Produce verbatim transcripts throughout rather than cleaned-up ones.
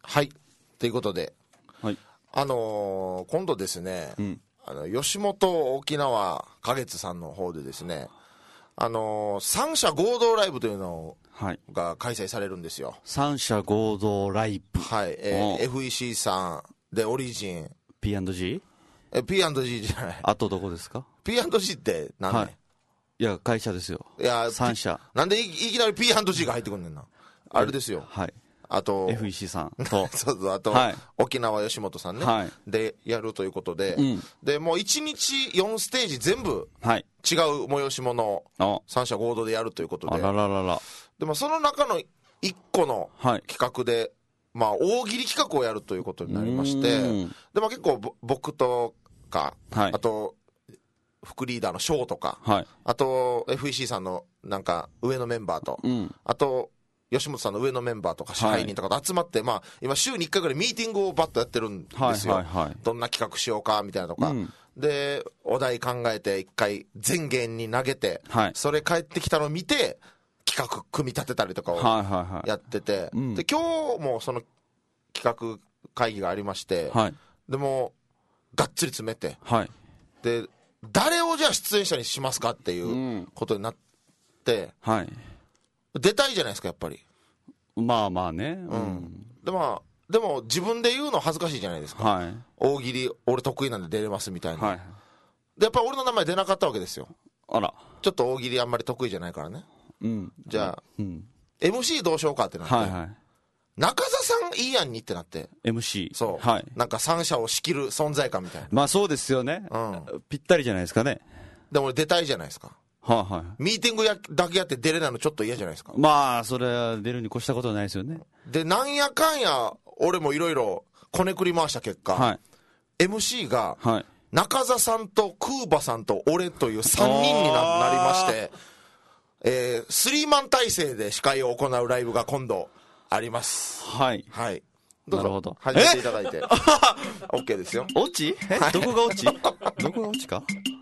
はいということで、 はい、 あのー、今度ですね、うん、あの吉本沖縄花月さんの方でですね、あのー、三者合同ライブというのが開催されるんですよ。 三者合同ライブ、 はい、えー、エフイーシー さんでオリジンピーアンドジー？ え ピーアンドジー じゃない。 あとどこですか？ ピーアンドジー って何ね、はい、 いや会社ですよ。 いや三社なんで い, いきなり ピーアンドジー が入ってくんねんな。あれですよ、 はい、 あとエフイーシー さんとそうそう、あと、はい、沖縄吉本さんね、はい、でやるということで、うん、でもういちにちよんステージ全部違う催し物を三者合同でやるということで、 あらららら、 でもその中のいっこの企画で、はい、まあ、大喜利企画をやるということになりまして、で、まあ、結構僕とか、はい、あと副リーダーのショーとか、はい、あと エフイーシー さんのなんか上のメンバーと、うん、あと吉本さんの上のメンバーとか支配人とかと集まって、はい、まあ、今週にいっかいぐらいミーティングをバッとやってるんですよ、はいはいはい、どんな企画しようかみたいなとか、うん、でお題考えていっかい全芸に投げて、はい、それ返ってきたのを見て企画組み立てたりとかをやってて、はいはいはい、で今日もその企画会議がありまして、はい、でもがっつり詰めて、はい、で誰をじゃあ出演者にしますかっていうことになって、うん、はい、出たいじゃないですかやっぱり。 まあまあね、 うん、で, まあ、でも自分で言うの恥ずかしいじゃないですか、はい、大喜利俺得意なんで出れますみたいな、はい、でやっぱ俺の名前出なかったわけですよ。あら、ちょっと大喜利あんまり得意じゃないからね、うん、じゃあ、うん、エムシー どうしようかってなって、はいはい、中澤さんいいやんにってなってエムシーそう、はい、なんか三者を仕切る存在感みたいな。 まあそうですよね、うん、ぴったりじゃないですかね。 でも俺出たいじゃないですか。はあはあ、ミーティングやだけやって出れないのちょっと嫌じゃないですか。 まあそれは出るに越したことはないですよね。 でなんやかんや俺もいろいろこねくり回した結果、はい、エムシー が中澤さんとクーバさんと俺というさんにんに な, なりまして、えー、スリーマン体制で司会を行うライブが今度あります。はい、はい、どうぞ始めていただいてOK ですよ。 オチ？え、はい、どこがオチ？どこがオチか。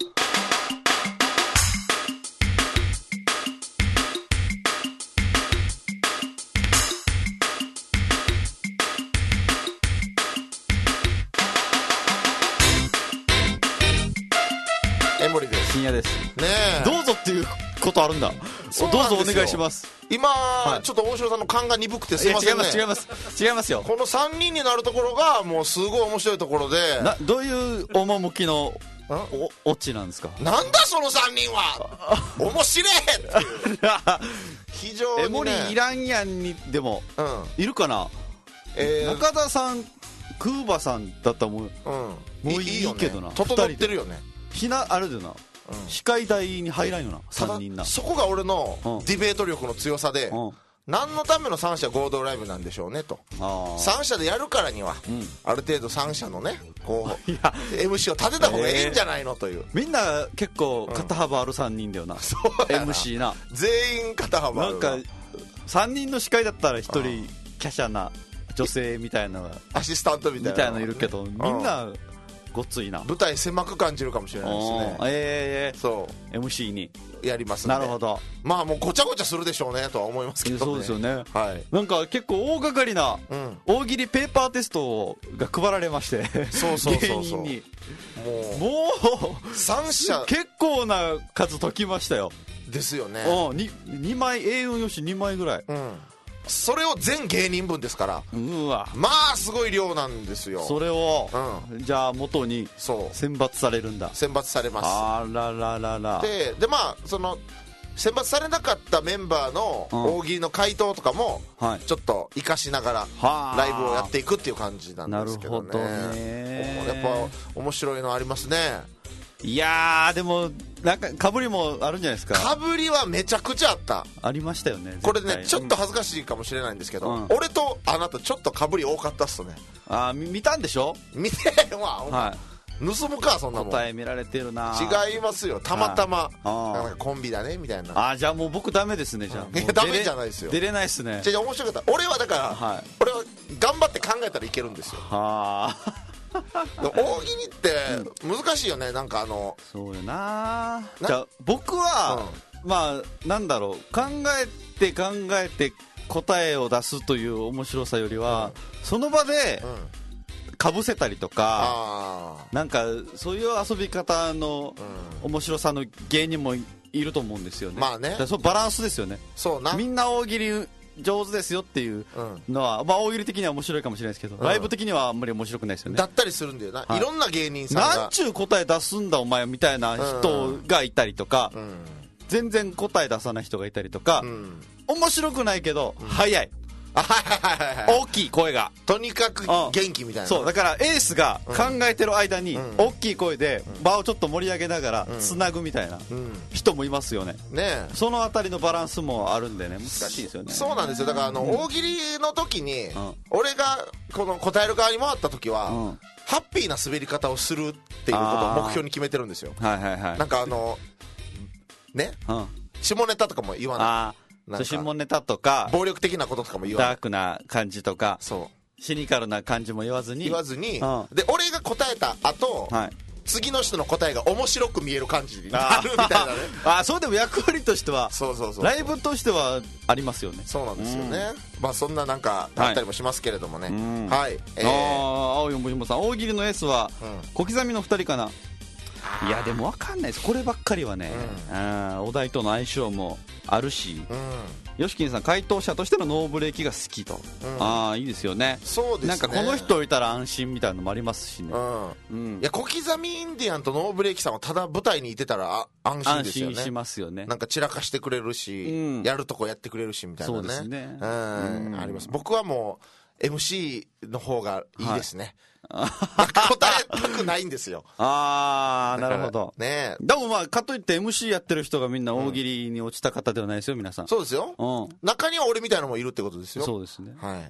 深夜ですね。どうぞっていうことあるんだ。どうぞお願いします。 今、はい、ちょっと大城さんの勘が鈍くてすいませんね。 違います違います違いますよ。 このさんにんになるところがもうすごい面白いところで、 などういう趣のおオチなんですか。 なんだそのさんにんは面白い非常にね。エモリいらんやんにでも、うん、いるかな、えー、中田さんクーバさんだったらもう、うん、もういい、いいよね、けどな整ってるよね。 ひなあれだよな、うん、司会台に入らんよな、さんにんな。 そこが俺のディベート力の強さで、うん、何のための三者合同ライブなんでしょうねと。三者でやるからには、うん、ある程度三者のねこういや エムシー を立てた方がいいんじゃないのという、 みんな結構肩幅あるさんにんだよな、うん、そうやな エムシー な全員肩幅あるな。 なんかさんにんの司会だったらひとり華奢な女性みたいなアシスタントみたいなみたいなのいるけど、みんなごっついな。 舞台狭く感じるかもしれないですね。 ええー、そう エムシー にやりますんで。 なるほど。 まあもうごちゃごちゃするでしょうねとは思いますけどね。 そうですよね、はい、なんか結構大掛かりな大喜利ペーパーテストが配られまして、そうそうそうそう、芸人にもうもう三者結構な数解きましたよ。ですよね。 2, にまい エーよん 用紙にまいぐらい、うん、 それを全芸人分ですから、うわまあすごい量なんですよ。 それを、うん、じゃあ元に選抜されるんだ。 選抜されます。 あらららら。 ででまあその選抜されなかったメンバーの大喜利の回答とかもちょっと生かしながらライブをやっていくっていう感じなんですけどね。なるほどね。やっぱ面白いのありますね。 いやーでもなんかかぶりもあるんじゃないですか。 かぶりはめちゃくちゃあった。 ありましたよね。 これねちょっと恥ずかしいかもしれないんですけど、うん、俺とあなたちょっとかぶり多かったっすね。 あー見たんでしょ。 見てへんわ、はい、盗むかそんなもん。 答え見られてるな。 違いますよ、たまたまなんかコンビだねみたいな。 あーじゃあもう僕ダメですね。じゃあ、 うん、いやダメじゃないですよ。 出れないっすね。 じゃあ面白かった。俺はだから、はい、俺は頑張って考えたらいけるんですよ。はあ大喜利って難しいよね。なんかあのそうよな。じゃあ僕は、うん、まあなんだろう考えて考えて答えを出すという面白さよりは、うん、その場でかぶせたりとか、うん、なんかそういう遊び方の面白さの芸人もいると思うんですよね。 まあね、 だからそのバランスですよね。 そうな、 みんな大喜利上手ですよっていうのは、うん、まあ大喜利的には面白いかもしれないですけど、うん、ライブ的にはあんまり面白くないですよね。 だったりするんだよな、はい、いろんな芸人さんがなんちゅう答え出すんだお前みたいな人がいたりとか、うん、全然答え出さない人がいたりとか、うん、面白くないけど、うん、早い大きい声がとにかく元気みたいな、 そうだからエースが考えてる間に大きい声で場をちょっと盛り上げながらつなぐみたいな人もいますよね。 ね、 そのあたりのバランスもあるんでね、難しいですよね。 そうなんですよ。だからあの、うん、大喜利の時に、うん、俺がこの答える側に回った時は、うん、ハッピーな滑り方をするっていうことを目標に決めてるんですよ。 はいはいはい。 なんかあのね、うん、下ネタとかも言わない。 下ネタとか暴力的なこととかも言わない、 ダークな感じとか、 そうシニカルな感じも言わずに言わずに、うん、で俺が答えた後、はい、次の人の答えが面白く見える感じになるみたいなね。 ああ、そうでも役割としてはそうそうそう、 ライブとしてはありますよね。 そうなんですよね、うん、まあそんななんかあったりもしますけれどもね。はい、はい、 えー、ああ、青いもひもさん、大喜利のエースは、うん、小刻みのふたりかな。いやでも分かんないです、こればっかりはね、うん、あお題との相性もあるし、うん、ヨシキンさん、回答者としてのノーブレーキが好きと、うん、ああいいですよね。 そうですね、 なんかこの人いたら安心みたいなのもありますしね、 うんうん、いや小刻みインディアンとノーブレーキさんはただ舞台にいてたら安心ですよね。 安心しますよね。 なんか散らかしてくれるし、うん、やるとこやってくれるしみたいなね。 そうですね、 うん、うん、あります。僕はもう エムシー の方がいいですね、はい、答えたくないんですよ。 ああ、なるほどね。 でもまあかといって エムシー やってる人がみんな大喜利に落ちた方ではないですよ、皆さん。 そうですよ、うん、中には俺みたいなのもいるってことですよ。 そうですね、 はい、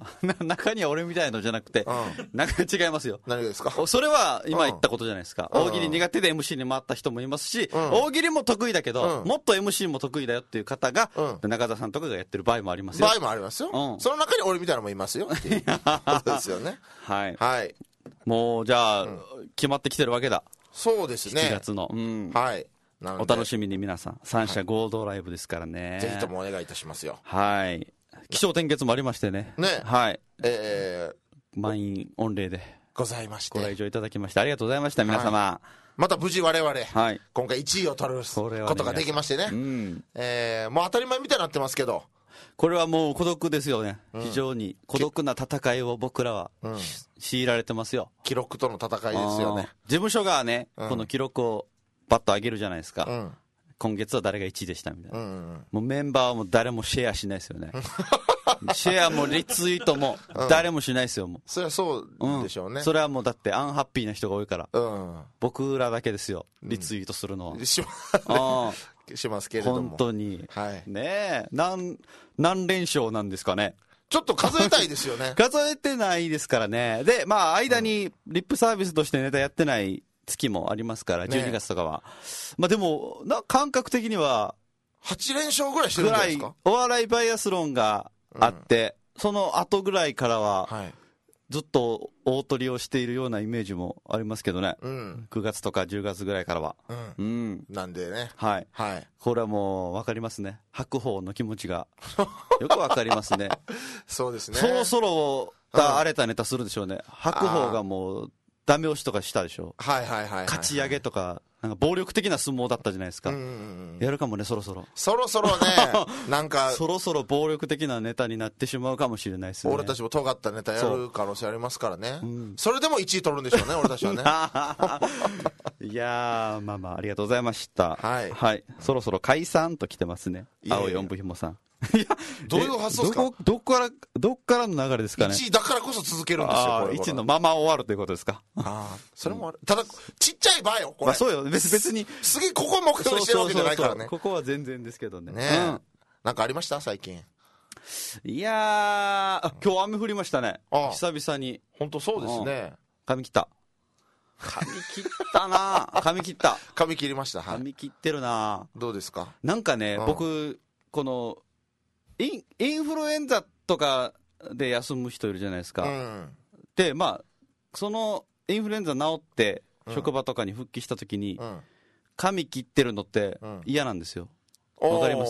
中には俺みたいのじゃなくて、うん、中違いますよ。 何がですか。 それは今言ったことじゃないですか、うん、大喜利苦手で エムシー に回った人もいますし、うん、大喜利も得意だけど、うん、もっと エムシー も得意だよっていう方が、うん、中田さんとかがやってる場合もありますよ。 場合もありますよ、うん、その中に俺みたいなのもいますよっていうことですよね。 はい、 はい、 もうじゃあ、うん、決まってきてるわけだ。 そうですね、 しちがつの、うん、 はい、 お楽しみに皆さん、三者合同ライブですからね、はい、 ぜひともお願いいたしますよ。 はい、起承転結もありましてね、 ね、 はい、 えー、満員御礼でございまして、 ご来場いただきましてありがとうございました皆様、はい、 また無事我々、 はい、 今回いちいを取ることができましてね、うん、えー、もう当たり前みたいになってますけど、 これはもう孤独ですよね、うん、非常に孤独な戦いを僕らは、うん、強いられてますよ。 記録との戦いですよね。 事務所がね、うん、この記録をバッと上げるじゃないですか、うん、今月は誰がいちいでしたみたいな、うんうん、もうメンバーも誰もシェアしないですよね。シェアもリツイートも誰もしないですよ、もう。 それはそうでしょうね、 うん、それはもうだってアンハッピーな人が多いから、 うん、 僕らだけですよリツイートするのは、うん、 します、しますけれども本当に、 はい、 ねえ、何何連勝なんですかね。 ちょっと数えたいですよね。 数えてないですからね。でまあ間にリップサービスとしてネタやってない月もありますから、じゅうにがつとかは、ね、まあでもな感覚的にははち連勝ぐらいしてるんじゃないですか。 お笑いバイアスロンがあって、うん、その後ぐらいからは、はい、ずっと大トリをしているようなイメージもありますけどね、うん、くがつとかじゅうがつぐらいからは、うんうん、 なんでね、 はい、はい、これはもう分かりますね、白鵬の気持ちがよく分かりますね。 そうですね、 そろそろ荒れたネタするでしょうね、うん、白鵬がもうダメ押しとかしたでしょ、 はいはいはいはいはい、 勝ち上げとか、なんか暴力的な相撲だったじゃないですか、うんうんうん、やるかもね、そろそろそろそろねなんかそろそろ暴力的なネタになってしまうかもしれないですね。 俺たちも尖ったネタやる可能性ありますからね、 そ,、うん、それでもいちい取るんでしょうね俺たちはね。 いやー、まあまあありがとうございました。 はい、 はい、そろそろ解散と来てますね、青い音符ひもさん。いや、 どういう発想ですか。 どこ、どこからどっからの流れですかね。 いちいだからこそ続けるんですよ。これいちいのまま終わるということですか。 ああ、それもある、うん、ただちっちゃい場よこれ、まあ、 そうよ、別別に次ここを目標にしてるわけじゃないからね。そうそうそうそう、 ここは全然ですけどね。 ねえ、うん、なんかありました最近。 いやー、今日雨降りましたね、ああ久々に。 本当そうですね、 髪切った髪切ったな髪切った髪切りました、はい、 髪切ってるな。 どうですか。 なんかね、うん、僕このイン、インフルエンザとかで休む人いるじゃないですか、うん、でまあそのインフルエンザ治って職場とかに復帰した時に、うん、髪切ってるのって嫌なんですよ、わ、うん、かります。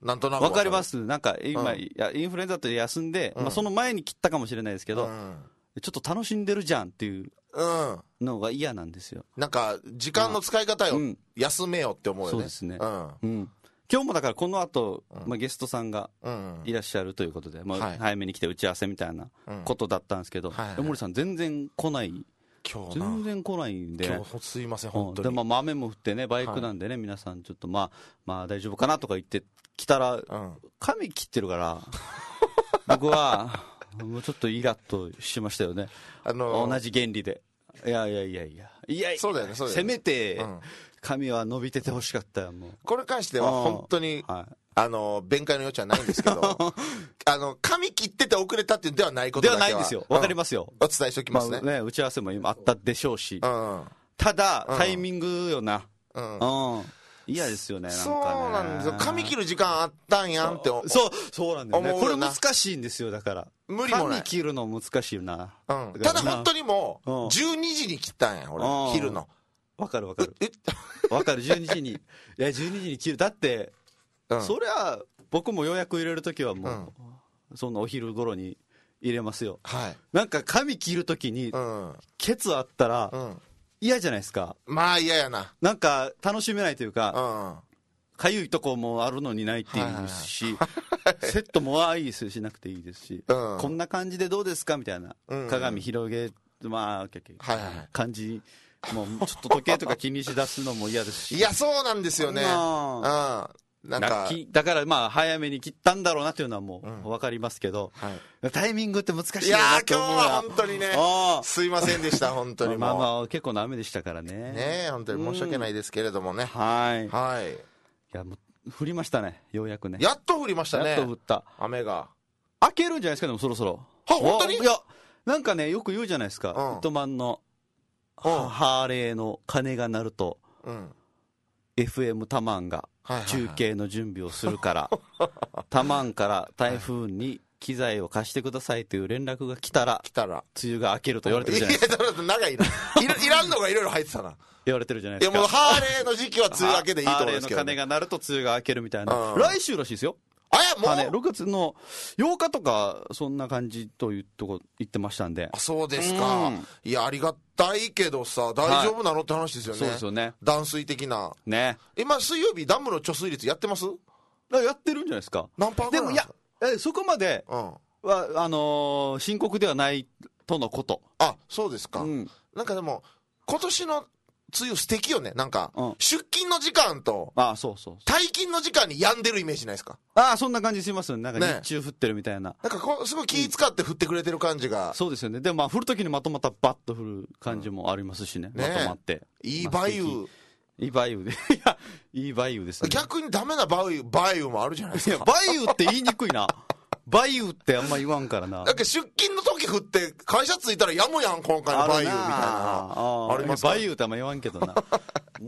なんとなくわかります。なんか今、うん、いやインフルエンザって休んで、うん、まあ、その前に切ったかもしれないですけど、うん、ちょっと楽しんでるじゃんっていうのが嫌なんですよ。 なんか時間の使い方よ、うん、休めよって思うよね。 そうですね、うんうん、今日もだからこの後、まあ、ゲストさんがいらっしゃるということで、まあ、早めに来て打ち合わせみたいなことだったんですけど、はいはいはい、森さん全然来ない。今日全然来ないんで、 今日すいません本当に、 うん、で、まあ、雨も降ってねバイクなんでね、はい、皆さんちょっとまあまあ大丈夫かなとか言って来たら、うん、髪切ってるから僕はもうちょっとイラッとしましたよね、あのー、同じ原理でいやいやいやいやいやいやそうだよねそうだよね、 せめて、うん、髪は伸びててほしかったよ。もうこれに関しては本当に、はい、あの弁解の余地はないんですけどあの髪切ってて遅れたっていうんではないことだけはではないんですよ。わかりますよ、 うん、お伝えしておきますね、 まあ、ね打ち合わせも今あったでしょうし、うん、ただ、うん、タイミングよな、うんうん、嫌ですよね。なんかね、 そうなんですよ。髪切る時間あったんやんってそうそうそうなんだよね。これ難しいんですよ。だから無理もない。 髪切るの難しいな、 うん、ただ本当にもうじゅうにじに切ったんや俺、うん、切るのわかるわかるわかる。じゅうにじにいやじゅうにじに切る。だって、うん、そりゃ僕も予約入れるときはもう、うん、そんなお昼頃に入れますよ、はい、なんか髪切るときに、うん、ケツあったら、うん嫌じゃないですか。 まあ嫌やな。 なんか楽しめないというか、かゆいとこもあるのにないっていうし、セットもあいいですしなくていいですし、うん、こんな感じでどうですかみたいな、うんうん、鏡広げまあ、はいはい、感じもうちょっと時計とか気にしだすのも嫌ですし。 いやそうなんですよね。うんなんかだからまあ早めに切ったんだろうなっていうのはもう分かりますけど、うんはい、タイミングって難しいよなと思う。 いや今日は本当にねすいませんでした本当にもうまあまあ結構な雨でしたからね。 ね本当に申し訳ないですけれどもね、うん、 はいはい。 いやもう降りましたねようやくね。 やっと降りましたね。 やっと降った雨が明けるんじゃないですか。でもそろそろは本当に。いやなんかねよく言うじゃないですか、うん、糸満のハーレーの鐘が鳴ると、うん、エフエム タマンが中継の準備をするから、タマンから台風に機材を貸してくださいという連絡が来たら、来たら梅雨が明けると言われてるじゃないですか。 いや長いないらんのがいろいろ入ってたな言われてるじゃないですか。 いやもうハーレーの時期は梅雨明けでいいと思うんですけど、ね、 ハーレーの鐘が鳴ると梅雨が明けるみたいな、うん、来週らしいですよ。 あやもう、 ね、ろくがつのようかとかそんな感じというとこ言ってましたんで。 あそうですか、うん、いやありがたいけどさ大丈夫なのって話ですよね、はい、そうですよね。断水的なね。今水曜日ダムの貯水率やってます？ やってるんじゃないですか。 何パーぐらい？でもいやえそこまでは、うん、あのー、深刻ではないとのこと。 あそうですか、うん、なんかでも今年の梅雨素敵よね。なんか、うん、出勤の時間とあそうそう退勤の時間に止んでるイメージないですか？ あそんな感じしますよね。なんか日中降ってるみたいな、ね、 なんかこうすごい気使って降ってくれてる感じが、 うん、そうですよね。でもまあ降るときにまとまったバッと降る感じもありますしね、うん、まとまっていい梅雨、まあ、 いい梅雨でいやいい梅雨ですね。 逆にダメな梅雨梅雨もあるじゃないですか。いや梅雨って言いにくいな梅雨ってあんま言わんからな。 だけど出勤の時降って会社着いたらやむやん今回の梅雨みたいなあありますか。梅雨ってあんま言わんけどなうん、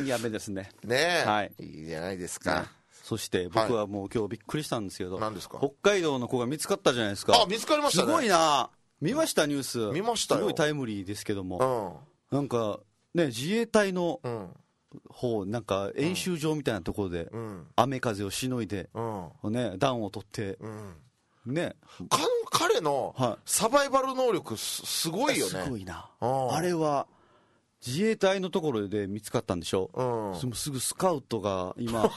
やめですね。 ねえ、はい、いいじゃないですか、ね、 そして僕はもう今日びっくりしたんですけど、 何ですか？ 北海道の子が見つかったじゃないですか。 あ見つかりましたね。 すごいな。見ましたニュース。 見ましたよ。 すごいタイムリーですけども、うん、なんかね自衛隊の方なんか演習場みたいなところで、うん、雨風をしのいで、うんね、暖を取って、うんね、 彼のサバイバル能力 す, すごいよね。 すごいな。あれは自衛隊のところで見つかったんでしょ、うん、すぐスカウトが今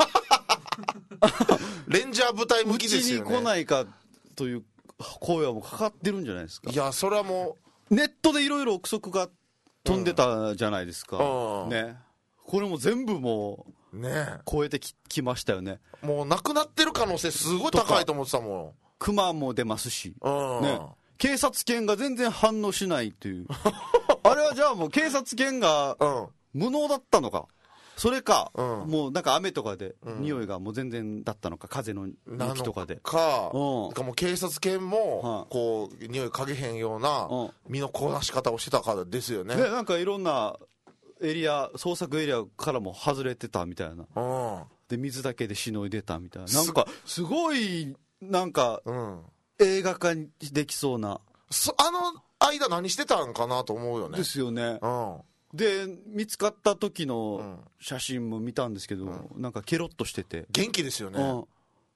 レンジャー部隊向きですよね。 うちに来ないかという声はもうかかってるんじゃないですか。 いやそれはもうネットでいろいろ憶測が飛んでたじゃないですか、うんね、これも全部もう、ね、超えて き, きましたよね。 もうなくなってる可能性すごい高いと思ってたもん。 クマも出ますし、ね、警察犬が全然反応しないというあれはじゃあもう警察犬が無能だったのか、それか、うん、もうなんか雨とかで匂いがもう全然だったのか、風の向きとかでか、うん、かもう警察犬もこう匂い嗅げへんような身のこなし方をしてたからですよね。 でなんかいろんなエリア捜索エリアからも外れてたみたいな、うん、で水だけでしのいでたみたいな、なんかすごいなんか、うん、映画化できそうな。 そあの間何してたんかなと思うよね。 ですよね、うん、で見つかった時の写真も見たんですけど、うん、なんかケロッとしてて元気ですよね、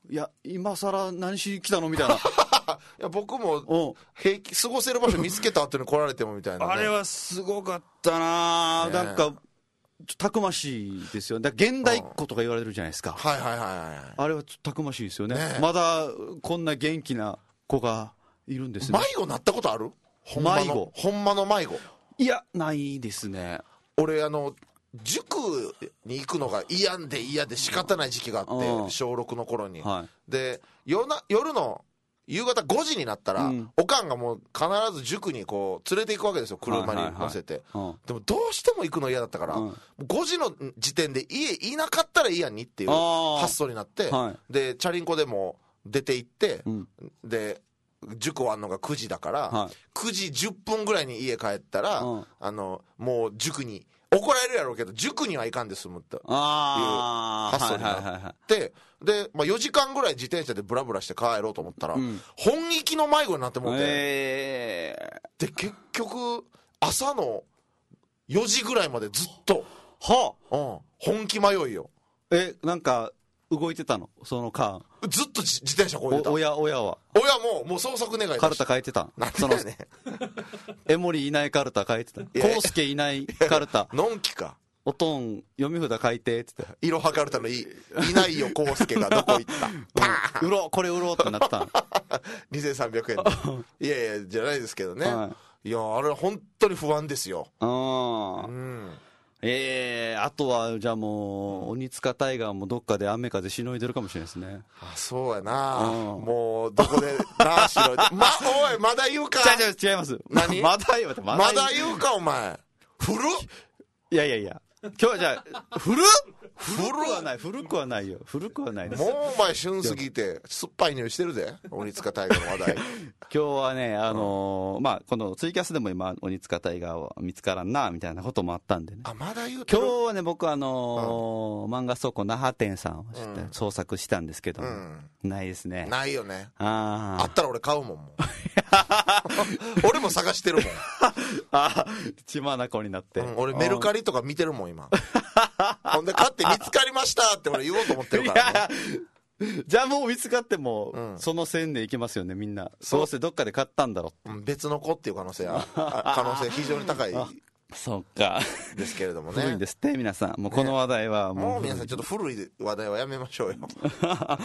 いや今更何しに来たのみたいないや僕も平気過ごせる場所見つけた後に来られてもみたいな、ね、 あれはすごかったな、ね、なんかたくましいですよね。現代っ子とか言われるじゃないですか、うん、 はいはいはいはい。 あれはちょっとたくましいですよ ね, ねまだこんな元気な子がいるんですね。 迷子なったことある？ほんまの迷子ほんまの迷子。 いやないですね。 俺あの塾に行くのが嫌で嫌で仕方ない時期があって、うん、小ろくの頃に、はい、で 夜, な夜の夕方ごじになったら、うん、おかんがもう必ず塾にこう連れて行くわけですよ、車に乗せて、はいはいはい、でもどうしても行くの嫌だったから、うん、ごじの時点で家いなかったらいいやんにっていう発想になって、はい、でチャリンコでも出て行って、うん、で塾終わるのがくじだから、はい、くじじゅっぷんぐらいに家帰ったら、うん、あのもう塾に怒られるやろうけど塾には行かんで済むという発想になって、はいはいはいはい、で、まあ、よじかんぐらい自転車でブラブラして帰ろうと思ったら、うん、本気の迷子になってもって、えー、で結局朝のよじぐらいまでずっと、はあ、うん、本気迷いよ。 えなんか動いてたのその間ずっと自転車こいでた。 親親は親ももう捜索願いだしカルタ書いてた。 なんでやねん江森いないカルタ書いてた。康介いないカルタのんきかおとん読み札書いてって言っていろはカルタの い, いないよ康介がどこ行ったパーン売ろうこれ売ろうってなったんにせんさんびゃくえんいやいやじゃないですけどね、はい、いやあれは本当に不安ですよ。ああうんえー、あとはじゃあもう鬼塚タイガーもどっかで雨風しのいでるかもしれないですね。 あそうやな、うん、もうどこでなしのいでまおいまだ言うか違う違う違います何まだ言うまだ言うかお前古っいやいやいや今日はじゃあ古っ古くはない古くはないよ古くはないです。 もうお前旬すぎて酸っぱい匂いしてるで鬼塚タイガーの話題今日はねあのーうん、まあこのツイキャスでも今鬼塚タイガーは見つからんなみたいなこともあったんでね。 あまだ言うてる。 今日はね僕あのーうん、漫画倉庫那覇店さんを、うん、捜索したんですけど、うん、ないですね。 ないよね。ああったら俺買うもんもう俺も探してるもんあ血眼になって、うん、 俺メルカリとか見てるもん今ほんで買って見つかりましたって俺言おうと思ってるからねじゃあもう見つかっても、うん、その線でいきますよねみんな。どうせどっかで買ったんだろう、 うん、別の子っていう可能性は可能性非常に高いそうかですけれどもね。 古いんですって皆さんもうこの話題はもう、 ね、もう皆さんちょっと古い話題はやめましょうよはい、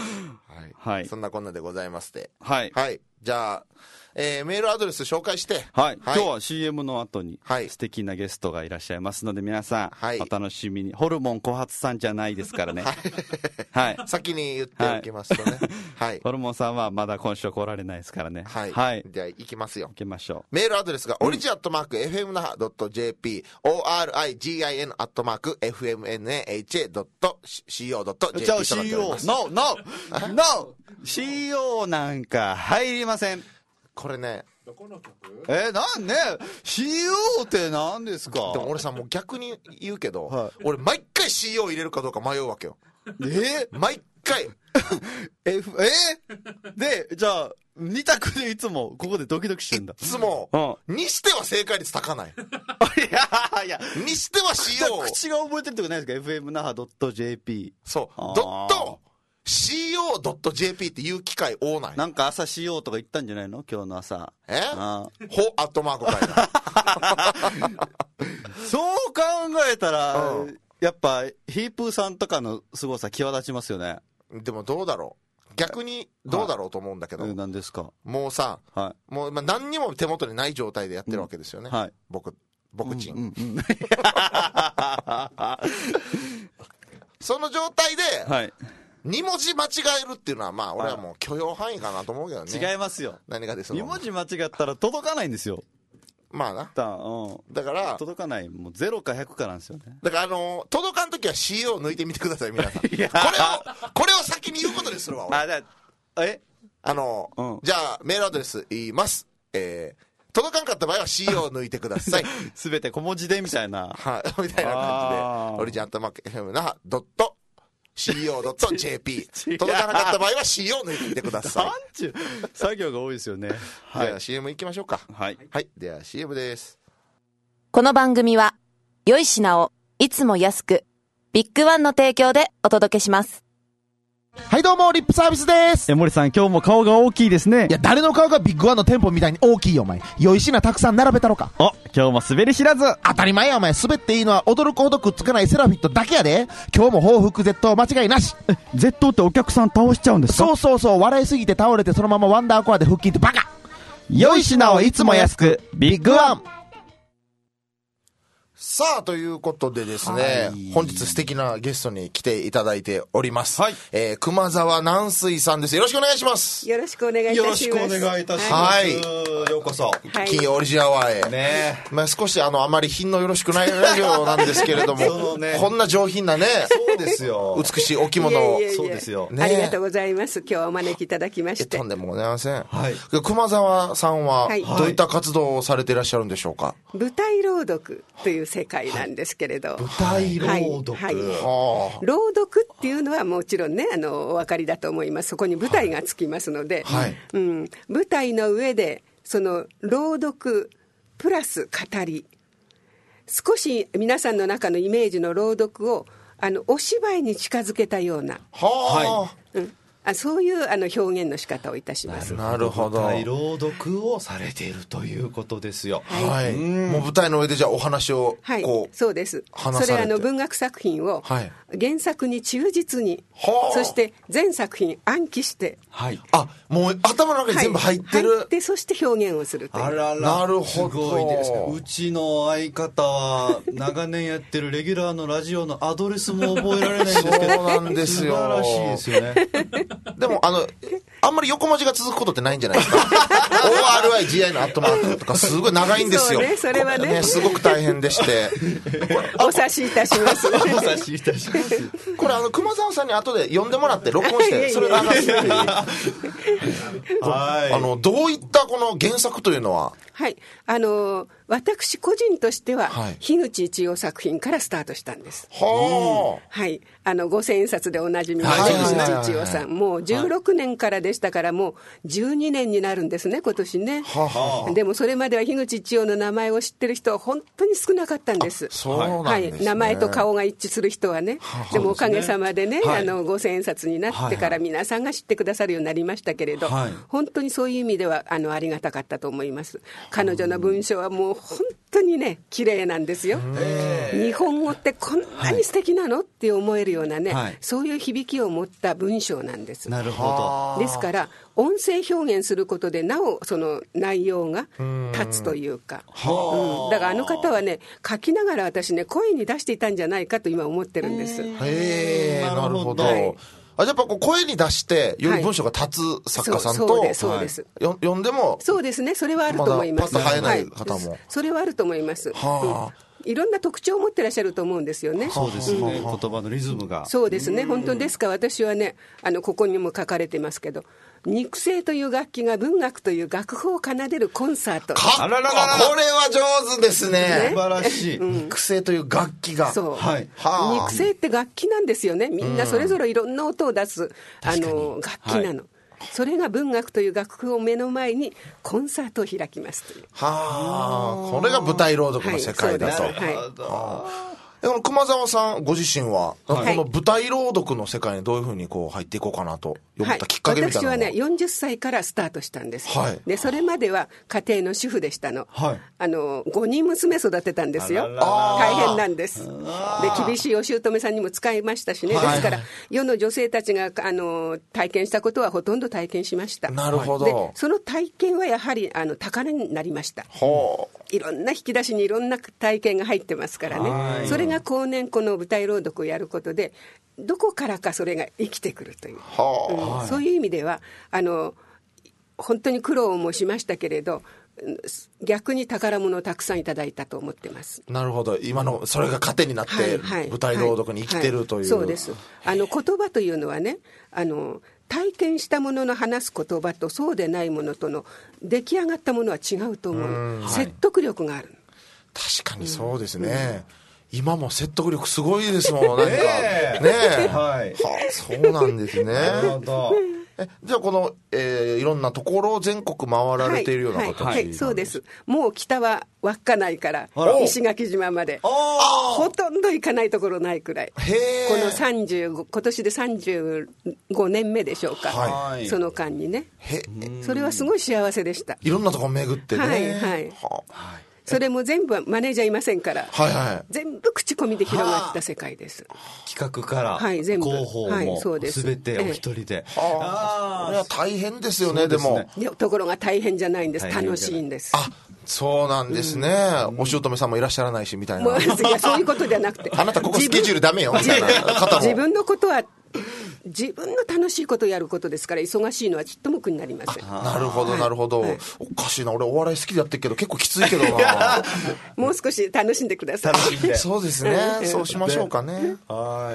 はい、そんなこんなでございましてはい、はい、じゃあえー、メールアドレス紹介して、 はいはい、今日は シーエム の後に素敵なゲストがいらっしゃいますので皆さん、はい、お楽しみに。ホルモン小発さんじゃないですからねはい、先に言っておきますとね、はいはい、 ホルモンさんはまだ今週来られないですからね。 はい、はい、じゃあ行きますよ。 行きましょう。 メールアドレスがオリジンアットマーク エフエムナハドットジェーピー オーアールアイジーアイエヌ アットマーク エフエムエヌエーエイチエードットシーオードットジェーピーじゃあ シーオー ノーノーノーシーオー なんか入りません。 これねどこの曲？えー、なんね シーオー って何ですか。 でも俺さもう逆に言うけど、はい、俺毎回 シーオー 入れるかどうか迷うわけよ。 えー、 毎回 F えー、でじゃあに択でいつもここでドキドキしてるんだ。 いつも、うん、にしては正解率高ないいやいやにしては シーオー口が覚えてるってことないですか。 エフエムナハドットジェーピーそうドットシーオードットジェーピー っていう機会多ない。 なんか朝 シーオー とか言ったんじゃないの今日の朝。 えあほアットマークかいなそう考えたら、うん、やっぱヒープーさんとかの凄さ際立ちますよね。 でもどうだろう逆にどうだろうと思うんだけど、はい、 何ですか。 もうさ、はい、もう今何にも手元にない状態でやってるわけですよね、うんはい、僕僕ちん、うんうんうん、その状態で、はいに文字間違えるっていうのはまあ俺はもう許容範囲かなと思うけどね。 違いますよ。 何がですか。 に文字間違ったら届かないんですよ。 まあなだ、うん、だから届かない。もうゼロかひゃくかなんですよね。 だからあのー、届かんときは シーオー 抜いてみてください皆さんこれをこれを先に言うことにするわ俺。あだえあのーうん、じゃあメールアドレス言います。えー届かんかった場合は シーオー 抜いてくださいすべて小文字でみたいなはいみたいな感じでオリジンアットマーク エフエム 那覇ドットシーオードットジェーピー 届かなかった場合は シーオー 抜いてください。 作業が多いですよね。 はい、では シーエム 行きましょうか。はい、はい、では シーエム です。 この番組は良い品をいつも安くビッグワンの提供でお届けします。 はいどうも、リップサービスです。 え、森さん、今日も顔が大きいですね。 いや、誰の顔がビッグワンの店舗みたいに大きいよ、お前。良い品たくさん並べたろか。 お、今日も滑り知らず。 当たり前や、お前。滑っていいのは驚くほどくっつかないセラフィットだけやで。今日も報復絶倒間違いなし。 え、絶倒ってお客さん倒しちゃうんですか？ そうそうそう、笑いすぎて倒れてそのままワンダーコアで腹筋ってバカ。 良い品をいつも安く、ビッグワン。 さあ、ということでですね、はい、本日素敵なゲストに来ていただいております。はい。えー、熊沢南水さんです。よろしくお願いします。 よろしくお願いいたします。 よろしくお願いいたします。 はい。 ようこそ。 はい、金曜オリジンアワーへ。ねまあ少しあの、あまり品のよろしくないラジオなんですけれども、そのね、こんな上品なね、 そうですよ。 美しいお着物を。 いやいやいやそうですよ、 ね。ありがとうございます。今日はお招きいただきまして。 とんでもございません。 はい。 熊沢さんは、どういった活動をされていらっしゃるんでしょうか？ 舞台朗読という世界なんですけれど。はい、 舞台朗読、はいはい、朗読っていうのはもちろんね、あのお分かりだと思います。そこに舞台がつきますので、はいうん、舞台の上でその朗読プラス語り、少し皆さんの中のイメージの朗読をあのお芝居に近づけたような、 はあ、うんあそういうあの表現の仕方をいたします。 なるほど。 舞台朗読をされているということですよ。 はい。はい、もう舞台の上でじゃあお話をこう、はい、 そうです。それあの文学作品を原作に忠実に、はい、そして全作品暗記して、 はい、あもう頭の中に全部入ってる。 はい、入ってそして表現をするという。 あらら。なるほど。すごいです。うちの相方は長年やってるレギュラーのラジオのアドレスも覚えられないんですけど。 そうなんですよ。 素晴らしいですよね。 でもあのあんまり横文字が続くことってないんじゃないですか？オーアールアイジーアイ のアットマークとかすごい長いんですよ。 そうね、それは ね, ねすごく大変でしてお察しいたします。 お察しいたします。 これあの熊沢さんに後で読んでもらって録音してそれ流す。はい。あのどういったこの原作というのは、 はいあの私個人としては、はい、樋口一葉作品からスタートしたんです。はあ、はい、あの五千円札でおなじみの樋口一葉さん、もうじゅうろくねんからでしたから、もうじゅうにねんになるんですね今年ね。はあ、でもそれまでは樋口一葉の名前を知ってる人は本当に少なかったんです。 そうなんですね。 はい、名前と顔が一致する人はね。はあ、でもおかげさまでね、はい、あの五千円札になってから皆さんが知ってくださるようになりましたけれど、はい、本当にそういう意味ではあのありがたかったと思います。彼女の文章はもう本当にね綺麗なんですよ。日本語ってこんなに素敵なの、はい、って思えるようなね、はい、そういう響きを持った文章なんです。 なるほど。 ですから音声表現することでなおその内容が立つというか、うん、だからあの方はね書きながら私ね声に出していたんじゃないかと今思ってるんです。 へー、なるほど。はい、あ、やっぱこう声に出してより文章が立つ作家さんと、 はい、そうです、 はい、読んでもそうですね、それはあると思います。 まだパッと生えない方も、はい、 それはあると思います。はあ、うん、いろんな特徴を持ってらっしゃると思うんですよね。 そうですね、うん、言葉のリズムが。 そうですね、本当ですか。私はね、あのここにも書かれてますけど、肉声という楽器が文学という楽譜を奏でるコンサート。 あらららら、これは上手ですね。 ね、素晴らしい、 うん、 肉声という楽器が。 そう、 はい、 はあ、肉声って楽器なんですよね。みんなそれぞれいろんな音を出す、うん、あの楽器なの。はい、それが文学という楽譜を目の前にコンサートを開きますという。 はあ、これが舞台朗読の世界だと。はい、はい、この熊沢さんご自身は、はい、この舞台朗読の世界にどういうふうにこう入っていこうかなと思ったきっかけみたいなのは、 はい、私はねよんじゅっさいからスタートしたんです。はい、でそれまでは家庭の主婦でしたの。はい、あのごにん娘育てたんですよ。大変なんです。で厳しいお姑さんにも使いましたしね。ですから、はい、世の女性たちがあの体験したことはほとんど体験しました。 なるほど。 でその体験はやはりあの宝になりました。ほう、いろんな引き出しにいろんな体験が入ってますからね。それが後年この舞台朗読をやることでどこからかそれが生きてくるという、うん、そういう意味ではあの本当に苦労もしましたけれど逆に宝物をたくさんいただいたと思ってます。 なるほど。今のそれが糧になって舞台朗読に生きてるという、はいはいはい、 そうです。あの言葉というのはね、あの体験したものの話す言葉とそうでないものとの出来上がったものは違うと思う。う、説得力がある、はい、 確かにそうですね、うん、今も説得力すごいですもん。なんかねえ、はい、はあ、そうなんですね。なるほど。 えじゃあこの、えー、いろんなところを全国回られているような形、 はいはいはい、そうです。もう北は稚内から石垣島までほとんど行かないところないくらい、このさんじゅうご今年でさんじゅうごねんめでしょうか、はい、その間にね、それはすごい幸せでした。 いろんなところ巡ってね、 はいはい、はあ、それも全部マネージャーいませんから、はいはい、全部口コミで広がった世界です。 企画から、はい、全部広報も、はい、そうです、全てお一人で、ええ、 ああ、これは大変ですよね。でもでところが大変じゃないんです。楽しいんです。 あ、そうなんですね、うん、お姑さんもいらっしゃらないしみたいな。 いや、そういうことじゃなくてあなたここスケジュールダメよみたいな方も自分のことは自分の楽しいことをやることですから、忙しいのはちっとも苦になりません。 なるほどなるほど、はい、おかしいな、俺お笑い好きでやってるけど結構きついけどなもう少し楽しんでください。 そうですね、そうしましょうかね。 はい、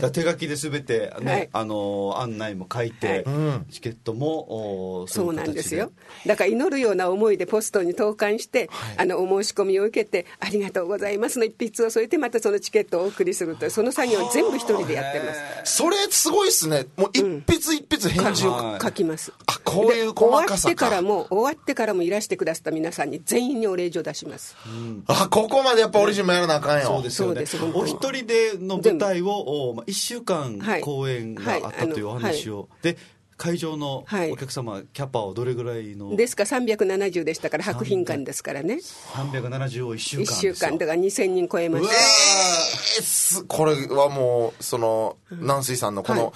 手書きで全て、ね、はい、あの案内も書いて、はい、チケットもそうなんですよ。だから祈るような思いでポストに投函して、はい、あのお申し込みを受けてありがとうございますの一筆を添えて、またそのチケットをお送りするという、その作業を全部一人でやってます。 それすごいですね。もう一筆一筆返事を、 うん、書きます。 あ、こういう細かさか。 終わってからも終わってからもいらしてくださった皆さんに全員にお礼状出します、 うん、あ、ここまでやっぱオリジンもやらなあかんよ。 そうですよね。お一人での舞台をいっしゅうかん公演があったというお話を、はいはい、で会場のお客様、はい、キャパをどれぐらいのですか。さんびゃくななじゅうでしたから、博品館ですからね。 さんびゃくななじゅうをいっしゅうかんですよ。 いっしゅうかんだからにせんにん超えました。 えー、これはもうその南水さんのこの、はい、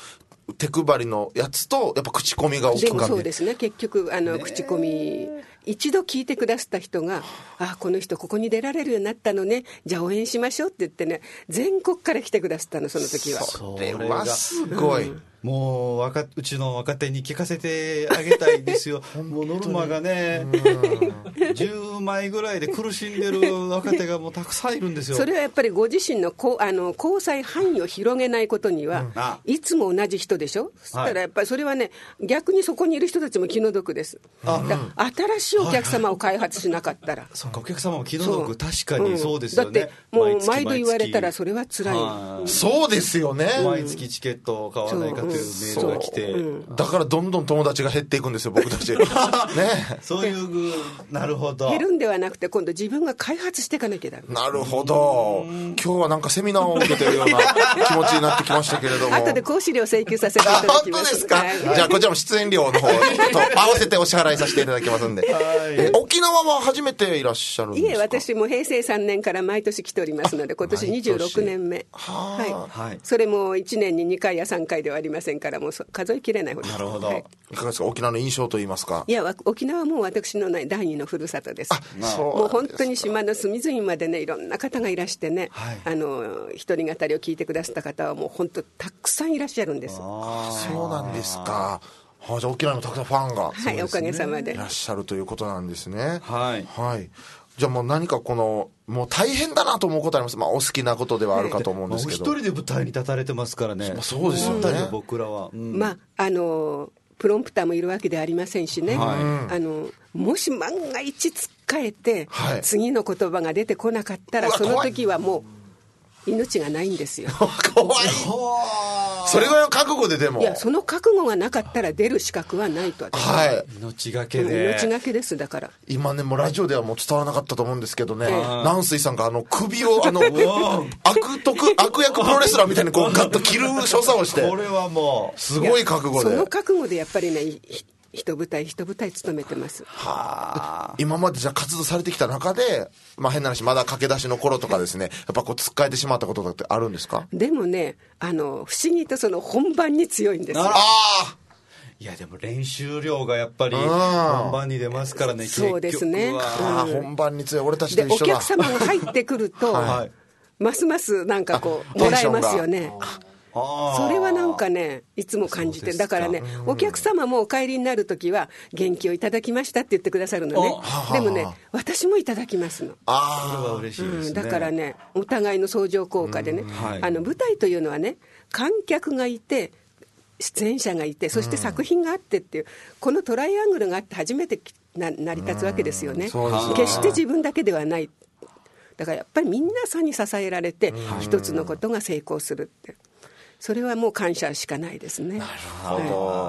手配りのやつとやっぱ口コミが大きかった。でもそうですね、結局あの、ね、口コミ一度聞いてくださった人が、あ、この人ここに出られるようになったのね、じゃあ応援しましょうって言ってね、全国から来てくださったの、その時は。 それはすごい、うん、 もう若うちの若手に聞かせてあげたいですよもうノルマがねじゅうまいぐらいで苦しんでる若手がもうたくさんいるんですよ。 それはやっぱりご自身のこあの交際範囲を広げないことには、うん、いつも同じ人でしょ。そしたらやっぱりそれはね、逆にそこにいる人たちも気の毒です。あ、だ新しいお客様を開発しなかったら、はいはい、 そうか、お客様も気の毒、確かにそうですよね、 うん、だってもう毎度言われたらそれは辛い、 うん、そうですよね。 毎月チケットを買わないかというメールが来て、 うん、だからどんどん友達が減っていくんですよ、僕たちねそういうなるほど、 減るんではなくて今度自分が開発していかなきゃダメ。 なるほど、今日はなんかセミナーを受けてるような気持ちになってきましたけれども後で講師料請求させていただきます。 本当ですか、はい、じゃあこちらも出演料の方と合わせてお支払いさせていただきますんで、はい、え沖縄は初めていらっしゃるんですか。 いえ、私も平成さんねんから毎年来ておりますので、今年にじゅうろくねんめ、はいはい、それもいちねんににかいやさんかいではありませんから、もう数えきれないほど。 なるほど、 はい、 いかがですか、沖縄の印象といいますか。 いや、沖縄はもう私の、ね、第二のふるさとです。あ、もう本当に島の隅々までね、いろんな方がいらしてね、はい、あの一人語りを聞いてくださった方はもう本当たくさんいらっしゃるんです。 あ、そうなんですか。はあ、じゃあ沖縄のたくさんファンが、 はい、ね、おかげさまでいらっしゃるということなんですね。 はい、 はい、じゃあもう何かこのもう大変だなと思うことあります。まあお好きなことではあるかと思うんですけど、 はい、一人で舞台に立たれてますからね。 まあ、そうですよね、 僕らは、うん、 まああのプロンプターもいるわけではありませんしね、はい、あのもし万が一つっかえて、はい、次の言葉が出てこなかったらその時はもう命がないんですよ怖いそれぐらいの覚悟で。でもいや、その覚悟がなかったら出る資格はないと私は、 はい、 命がけで、 命がけです。だから今ね、もうラジオではもう伝わらなかったと思うんですけどね、南水さんがあの首をあの悪徳悪役プロレスラーみたいにこうガッと切る所作をして、 これはもうすごい覚悟で、 その覚悟でやっぱりね、一舞台一舞台務めてます。 はあ、今までじゃあ活動されてきた中で、まあ、変な話、まだ駆け出しの頃とかですね、やっぱこうつっかえてしまったことだってあるんですか。 でもね、あの不思議とその本番に強いんですよ。 ああ、 いやでも練習量がやっぱり本番に出ますからね。 そうですね、 うん、本番に強い。俺たちと一緒だ。 でお客様が入ってくると、はい、ますますなんかこうもらえますよね。それはなんかね、いつも感じてる。だからね、お客様もお帰りになるときは元気をいただきましたって言ってくださるのね。でもね、私もいただきますの。 あ、それは嬉しいですね、 うん、だからね、お互いの相乗効果でね、はい、あの舞台というのはね、観客がいて出演者がいて、そして作品があってっていう、このトライアングルがあって初めてな成り立つわけですよね。決して自分だけではない。だからやっぱり皆さんに支えられて一つのことが成功するって、それはもう感謝しかないですね。 なるほど、は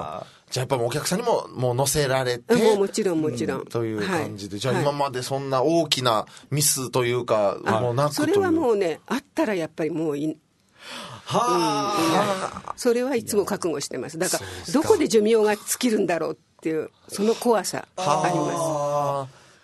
じゃあやっぱりお客さんにももう乗せられて、 もうもちろんもちろん、 うん、という感じで、はい、じゃあ今までそんな大きなミスというか、はい、もうなくという。 それはもうね、あったらやっぱりもういは、うん、それはいつも覚悟してます。だからどこで寿命が尽きるんだろうっていうその怖さあります。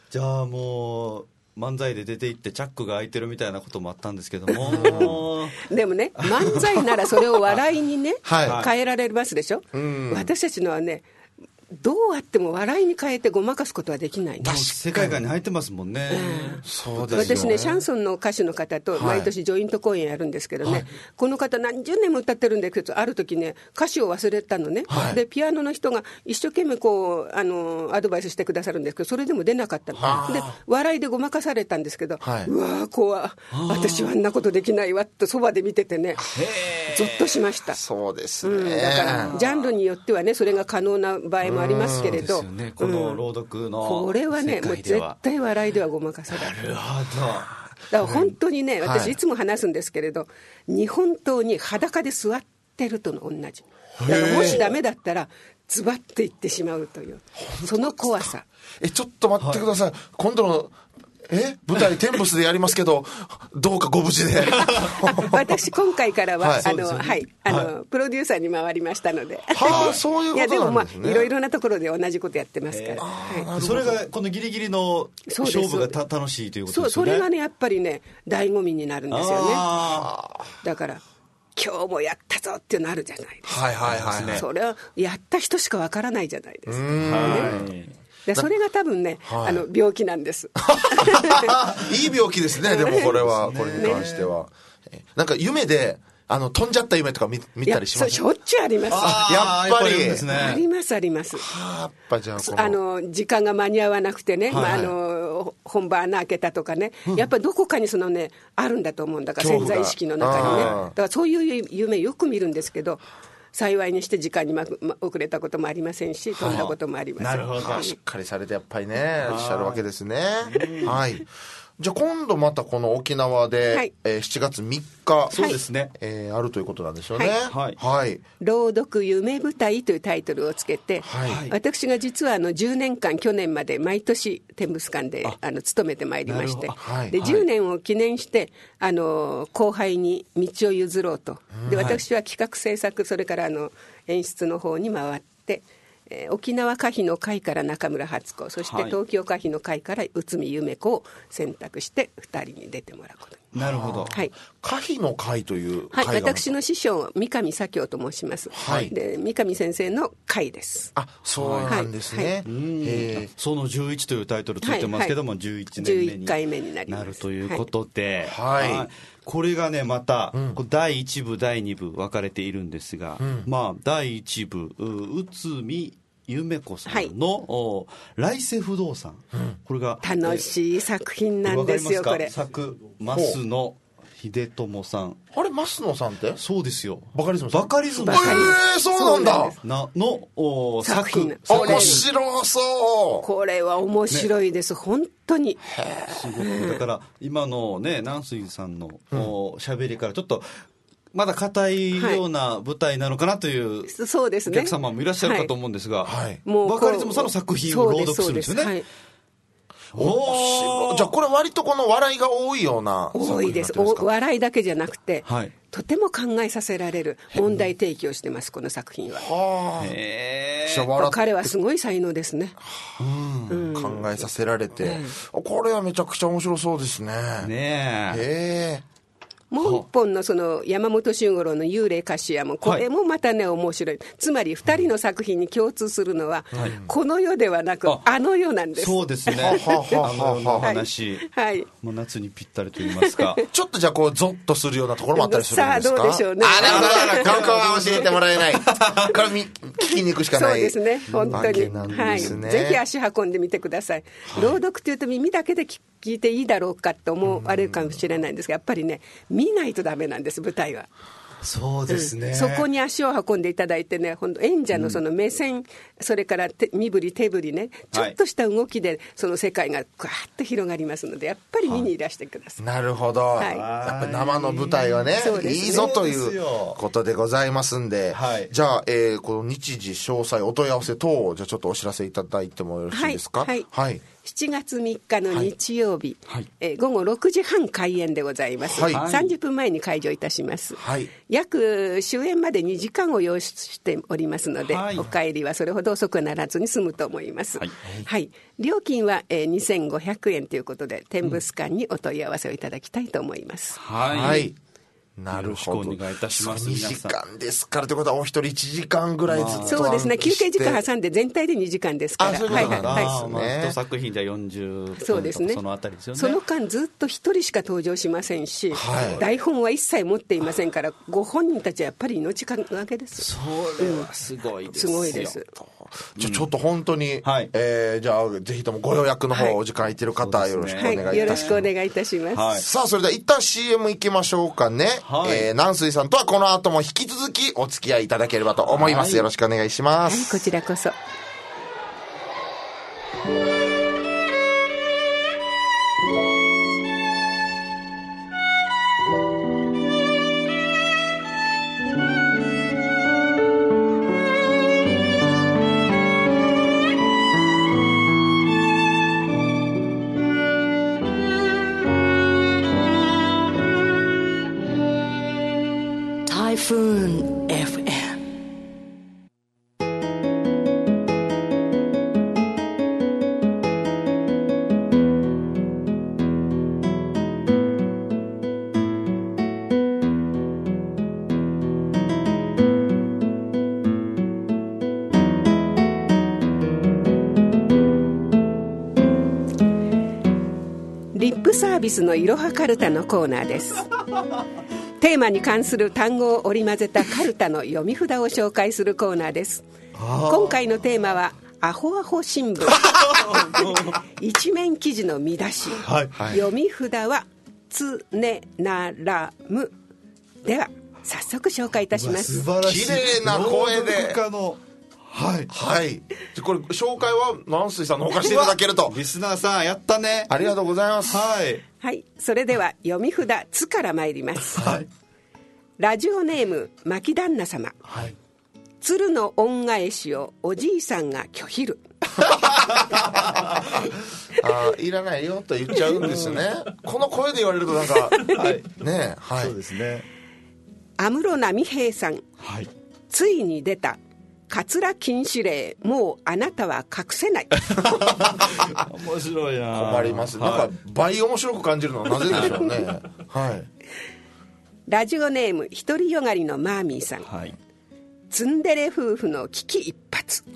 じゃあもう漫才で出て行ってチャックが開いてるみたいなこともあったんですけどもでもね、漫才ならそれを笑いにね、はい、変えられますでしょ、うん、私たちのはね、どうあっても笑いに変えてごまかすことはできない。 世界観に入ってますもんね、 うん、そうですよ。私ね、シャンソンの歌手の方と毎年ジョイント公演やるんですけどね、はい、この方何十年も歌ってるんだけど、ある時ね歌詞を忘れたのね、はい、でピアノの人が一生懸命こうあのアドバイスしてくださるんですけど、それでも出なかったので、笑いでごまかされたんですけど、はい、うわー怖、私はあんなことできないわとそばで見ててね、ゾッとしました。 そうですね、 うん、だからジャンルによってはね、それが可能な場合もありますけれど、 うんね、この朗読の、 うん、これはね、もう絶対笑いではごまかされる。 なるほど。 だから本当にね、私いつも話すんですけれど、はい、日本刀に裸で座ってるとの同じ。だからもしダメだったらズバッといってしまうという、その怖さ。 え、ちょっと待ってください、はい、今度のえ舞台テンブスでやりますけどどうかご無事で私今回からは、はい、あの、はい、あの、はい、プロデューサーに回りましたので、 はあ、そういうことなんですね。いやでもまあいろいろなところで同じことやってますから、 はい、それがこのギリギリの勝負がた楽しいということですよね。 そう、それがねやっぱりね醍醐味になるんですよね。だから今日もやったぞっていうのあるじゃないですか。 はいはいはい、はい、 それはやった人しかわからないじゃないですか、ね、でそれが多分ね、はい、あの病気なんですいい病気ですね。でもこれはこれに関しては、ね、なんか夢であの飛んじゃった夢とか 見, 見たりします。 しょっちゅうあります。 あやっぱりあです、ね、ありますあります。 はあ、やっぱじゃあこのあの時間が間に合わなくてね、はいはい、まあ、あの本番穴開けたとかね、うん、やっぱりどこかにそのねあるんだと思うんだから、潜在意識の中にね。だからそういう夢よく見るんですけど、幸いにして時間に、まま、遅れたこともありませんし、飛んだこともありません。 なるほど、しっかりされてやっぱりねいらっしゃるわけですね。はい。じゃあ今度またこの沖縄で、はい、えー、しちがつみっか、 そうですね、 えー、あるということなんですよね。 はい、 はい、 朗読夢舞台というタイトルをつけて、はい、私が実はあのじゅうねんかん去年まで毎年天物館でああの勤めてまいりまして、はい、でじゅうねんを記念してあの後輩に道を譲ろうと、で私は企画制作、それからあの演出の方に回って、えー、沖縄歌碑の会から中村初子、そして東京歌碑の会から内海夢子を選択してふたりに出てもらうことに。 なるほど、 はい、 歌碑の会という会が、 はい、私の師匠三上左京と申します、はい、で三上先生の会です。 あ、そうなんですね、はいはい、 えー、そのじゅういちというタイトルついてますけども、はいはい、じゅういちねんめにじゅういっかいめになりますなるということで、 はいはい、 これがねまた、うん、だいいち部だいに部分かれているんですが、うん、まあだいいち部内海夢子さんの、はい、来世不動産、うん、これが楽しい作品なんですよ。これ作増野秀友さん。 あれ増野さんってそうですよ、 バカリズムさん。 バカリズムさん、えー、そうなんだなのお作品面白そう。 これは面白いです、ね、本当にすごく。だから今のね南水さんの喋、うん、りからちょっとまだ硬いような舞台なのかなというお客様もいらっしゃるかと思うんですが、はい、バカリズムさんの作品を朗読するんですよね。はい、 お、じゃあこれ割とこの笑いが多いような作品になってるんですか？ 多いです。笑いだけじゃなくて、はい、とても考えさせられる問題提起をしてます、この作品は。はあ、へー、彼はすごい才能ですね。 うんうん、考えさせられて、うん、これはめちゃくちゃ面白そうですね。 ねえ。 へー、もう一本のその山本周五郎の幽霊菓子屋もこれもまたね面白い。つまりふたりの作品に共通するのは、はい、この世ではなく あ, あの世なんです。 そうですねあの世の話、はい、もう夏にぴったりと言いますかちょっとじゃあこうゾッとするようなところもあったりするんですか？ さあどうでしょうね。 あなるほど、ここは教えてもらえないこれ聞きに行くしかない。 そうですね、本当に、ね、はい、ぜひ足運んでみてください、はい、朗読というと耳だけで聞聞いていいだろうかと思われるかもしれないんですが、やっぱりね見ないとダメなんです、舞台は。 そうですね、 うん、そこに足を運んでいただいてね、本当演者のその目線、うん、それから手身振り手振りね、ちょっとした動きでその世界がぐわーっと広がりますので、やっぱり見にいらしてください。 なるほど、はい、やっぱ生の舞台はね、いいぞということでございますんで、はい、じゃあ、えー、この日時詳細お問い合わせ等じゃあちょっとお知らせいただいてもよろしいですか。 はい、はいはい、 しちがつみっかの日曜日、はい、えー、午後ろくじはん開演でございます、はい、さんじゅっぷんまえに開場いたします、はい、約終演までにじかんを要しておりますので、はい、お帰りはそれほど遅くならずに済むと思います、はいはい、料金は、えー、にせんごひゃくえんということで天物館にお問い合わせをいただきたいと思います、 はい、はい、なるほど。 よろしくお願いいたします。 にじかんですからということはお一人いちじかんぐらいずっと、まあ、 そうですね、休憩時間挟んで全体でにじかんですから。 あ、そういうことなんだ、 はいはい、 まあ、一作品でよんじゅっぷんとそうですね、 そのあたりですよね。 その間ずっと一人しか登場しませんし、はい、台本は一切持っていませんから、ご本人たちはやっぱり命かけです。 それはすごいですよ、 うん、すごいです。 じゃあちょっと本当に、うん、えー、じゃあぜひともご予約の方、はい、お時間空いてる方、はい、よろしくお願いいたします、 はい、よろしくお願いいたします、はい、 さあそれでは一旦 シーエム 行きましょうかね、はい、えー、南水さんとはこの後も引き続きお付き合いいただければと思います、はい、よろしくお願いします、 はい、こちらこそ。Typhoon エフエム。リップサービスのいろはカルタのコーナーです。テーマに関する単語を織り交ぜたカルタの読み札を紹介するコーナーです。今回のテーマはアホアホ新聞一面記事の見出し、はいはい、読み札はつねならむ。では早速紹介いたします。 素晴らしい綺麗な声ではい、 はい、これ紹介は南水さんの方からしていただけるとリスナーさんやったね、 ありがとうございます。 はい、 はい、それでは読み札つから参ります、はい、ラジオネーム牧旦那様、はい、鶴の恩返しをおじいさんが拒否るあ、いらないよと言っちゃうんですねこの声で言われるとなんか、はい、ね、はい、 そうですね。 安室奈美平さん、はい、ついに出た桂禁止令、もうあなたは隠せない面白いな。 困ります、はい、なんか倍面白く感じるのはなぜでしょうねはい、 ラジオネーム独りよがりのマーミーさん、はい、ツンデレ夫婦の危機一髪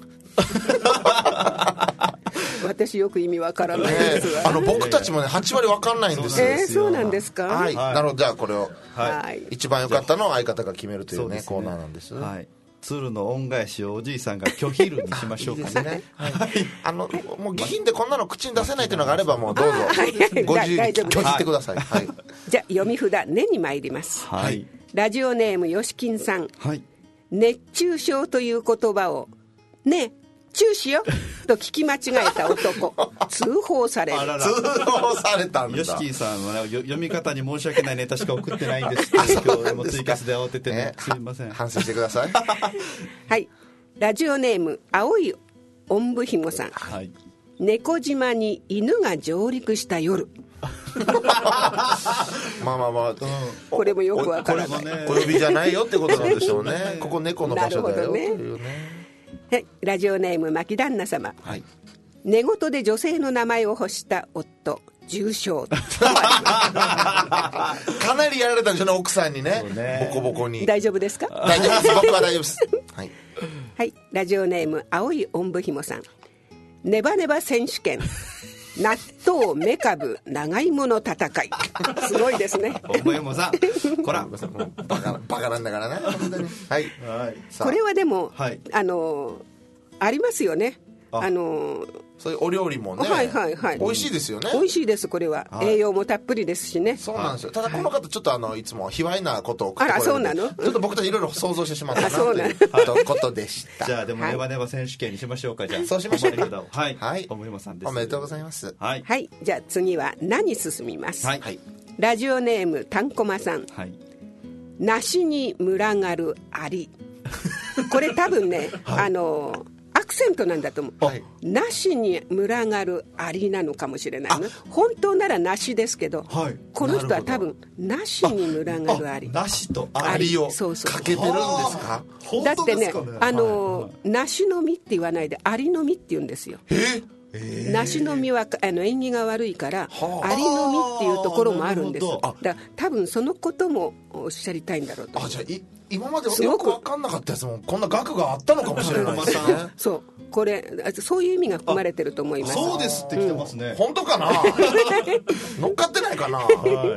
私よく意味わからないですが、 ね、あの僕たちもねはち割わかんないんですよ。 えー、そうなんですか。 はい、はい、なのでじゃあこれを、 はい、 一番良かったのを相方が決めるというね、ねコーナーなんです。 はい、鶴の恩返しをおじいさんが拒否るにしましょうかね。いいですね、はい、 あのもう下品でこんなの口に出せないというのがあればもうどうぞご自由に拒否ってください、はい、 じゃあ読み札ねに参ります、はい、ラジオネームよしきんさん、はい、熱中症という言葉をねチューしよと聞き間違えた男通報される。 あらら通報されたんだ。 ヨシキンさんは、ね、読み方に申し訳ないネタしか送ってないんですけど今日もツイキャスで慌ててね、ね、すいません、 反省してくださいはい、ラジオネーム青いおんぶひもさん、はい、猫島に犬が上陸した夜まあまあまあ、うん、 これもよくわからない、 ね、小呼びじゃないよってことなんでしょうねここ猫の場所だよというね。 はい、ラジオネーム牧旦那様、はい、寝言で女性の名前を欲した夫重傷かなりやられたんでしょうね奥さんに ね, ねボコボコに。 大丈夫ですか。 大丈夫です僕は大丈夫です、はいはい、ラジオネーム青いおんぶひもさん、ネバネバ選手権納豆メカブ長芋の戦いすごいですねおんぶひもさんこらバカ、バカなんだからね本当に、はい、 はい、これはでも、はい、あのありますよね。 あのー、 そういうお料理もね、 はいはいはい、 美味しいですよね。 美味しいです。これは、はい、栄養もたっぷりですしね。 そうなんですよ。ただこの方ちょっとあのいつも卑猥なことを送ってこれる。あら、そうなの？ ちょっと僕たちいろいろ想像してしまったなということでした。 じゃあでもネバネバ選手権にしましょうか。じゃあそうしましょう。 はい、 はい、 おもひまさんです。 おめでとうございます。 はい、はい、じゃあ次は何進みます。 はい、 ラジオネームたんこまさん、 はい、 梨に群がるアリ。これ多分ね、はい、あのアクセントなんだと思う、はい、梨に群がるアリなのかもしれないね。本当なら梨ですけど、はい、この人は多分梨に群がるアリ、 梨とアリをかけてるんですか？ だってね、あの、はい、梨の実って言わないでアリの実って言うんですよ。 え梨の実はあの縁起が悪いからアリの実っていうところもあるんです。だから多分そのこともおっしゃりたいんだろうと。 あ、じゃあい今までよく分かんなかったやつもこんな額があったのかもしれないですね。 そうこれそういう意味が含まれてると思います。 そうですって来てますね、うん、 本当かな乗っかってないかな。はい、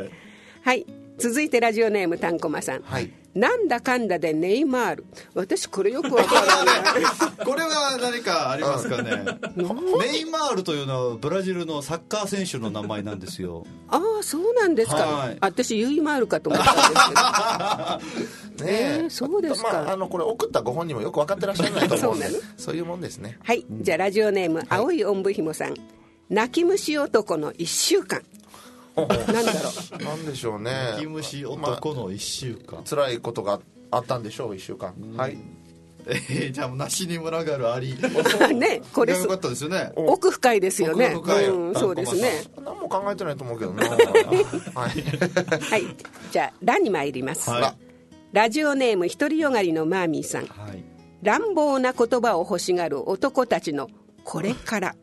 はい、続いてラジオネームたんこまさん、 はい、 なんだかんだでネイマール。私これよくわからないこれは何かありますかね。ネイマールというのはブラジルのサッカー選手の名前なんですよ。 ああ、そうなんですか、はい、私ユイマールかと思ったんですけどねえー、そうですか、 まあ、あのこれ送ったご本人もよく分かってらっしゃらないと思うんでそう, そういうもんですね。 はい、じゃあラジオネーム、はい、青いおんぶひもさん、泣き虫男のいっしゅうかん。なんだろうなんでしょうね。 泣き虫男のいっしゅうかん、 まあ、辛いことがあったんでしょう。いっしゅうかん、はい。 えー、じゃあ梨に群がるアリね、これよかったですよね。 奥深いですよね。 奥深い、 うん、そうですね。 何も考えてないと思うけどなはい、 はい、じゃあラに参ります、はい、ラジオネーム独りよがりのマーミーさん、はい、乱暴な言葉を欲しがる男たちのこれから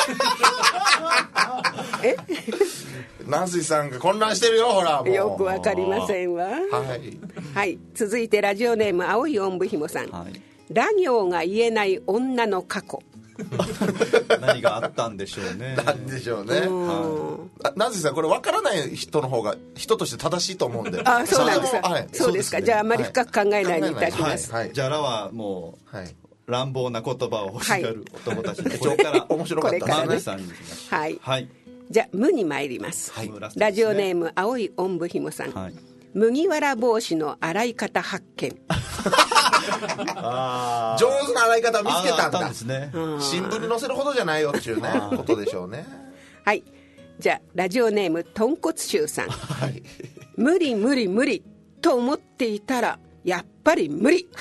えナンシーさんが混乱してるよ。ほらもうよくわかりませんわ。はい、はい、続いてラジオネーム青いおんぶひもさん、はい、ラ行が言えない女の過去何があったんでしょうね。 なんでしょうね。ナンシーさんこれ分からない人の方が人として正しいと思うんで。 あ、そうなんですか、はい、そうですか、ね、じゃああまり深く考えないにいたします、 はいはい、じゃあラはもう、はい、乱暴な言葉を欲しがる男たちのこれから面白かったですね。 マーさんに行きましょう。 はい、 はい、 じゃあ無に参ります、はい、ラジオネーム青いおんぶひもさん、はい、麦わら帽子の洗い方発見あ上手な洗い方見つけたんだ。 んですね、 新聞に載せるほどじゃないよっていうねことでしょうね。 はい、じゃあラジオネームとんこつしゅうさん、はい、無理無理無理と思っていたらやっぱり無理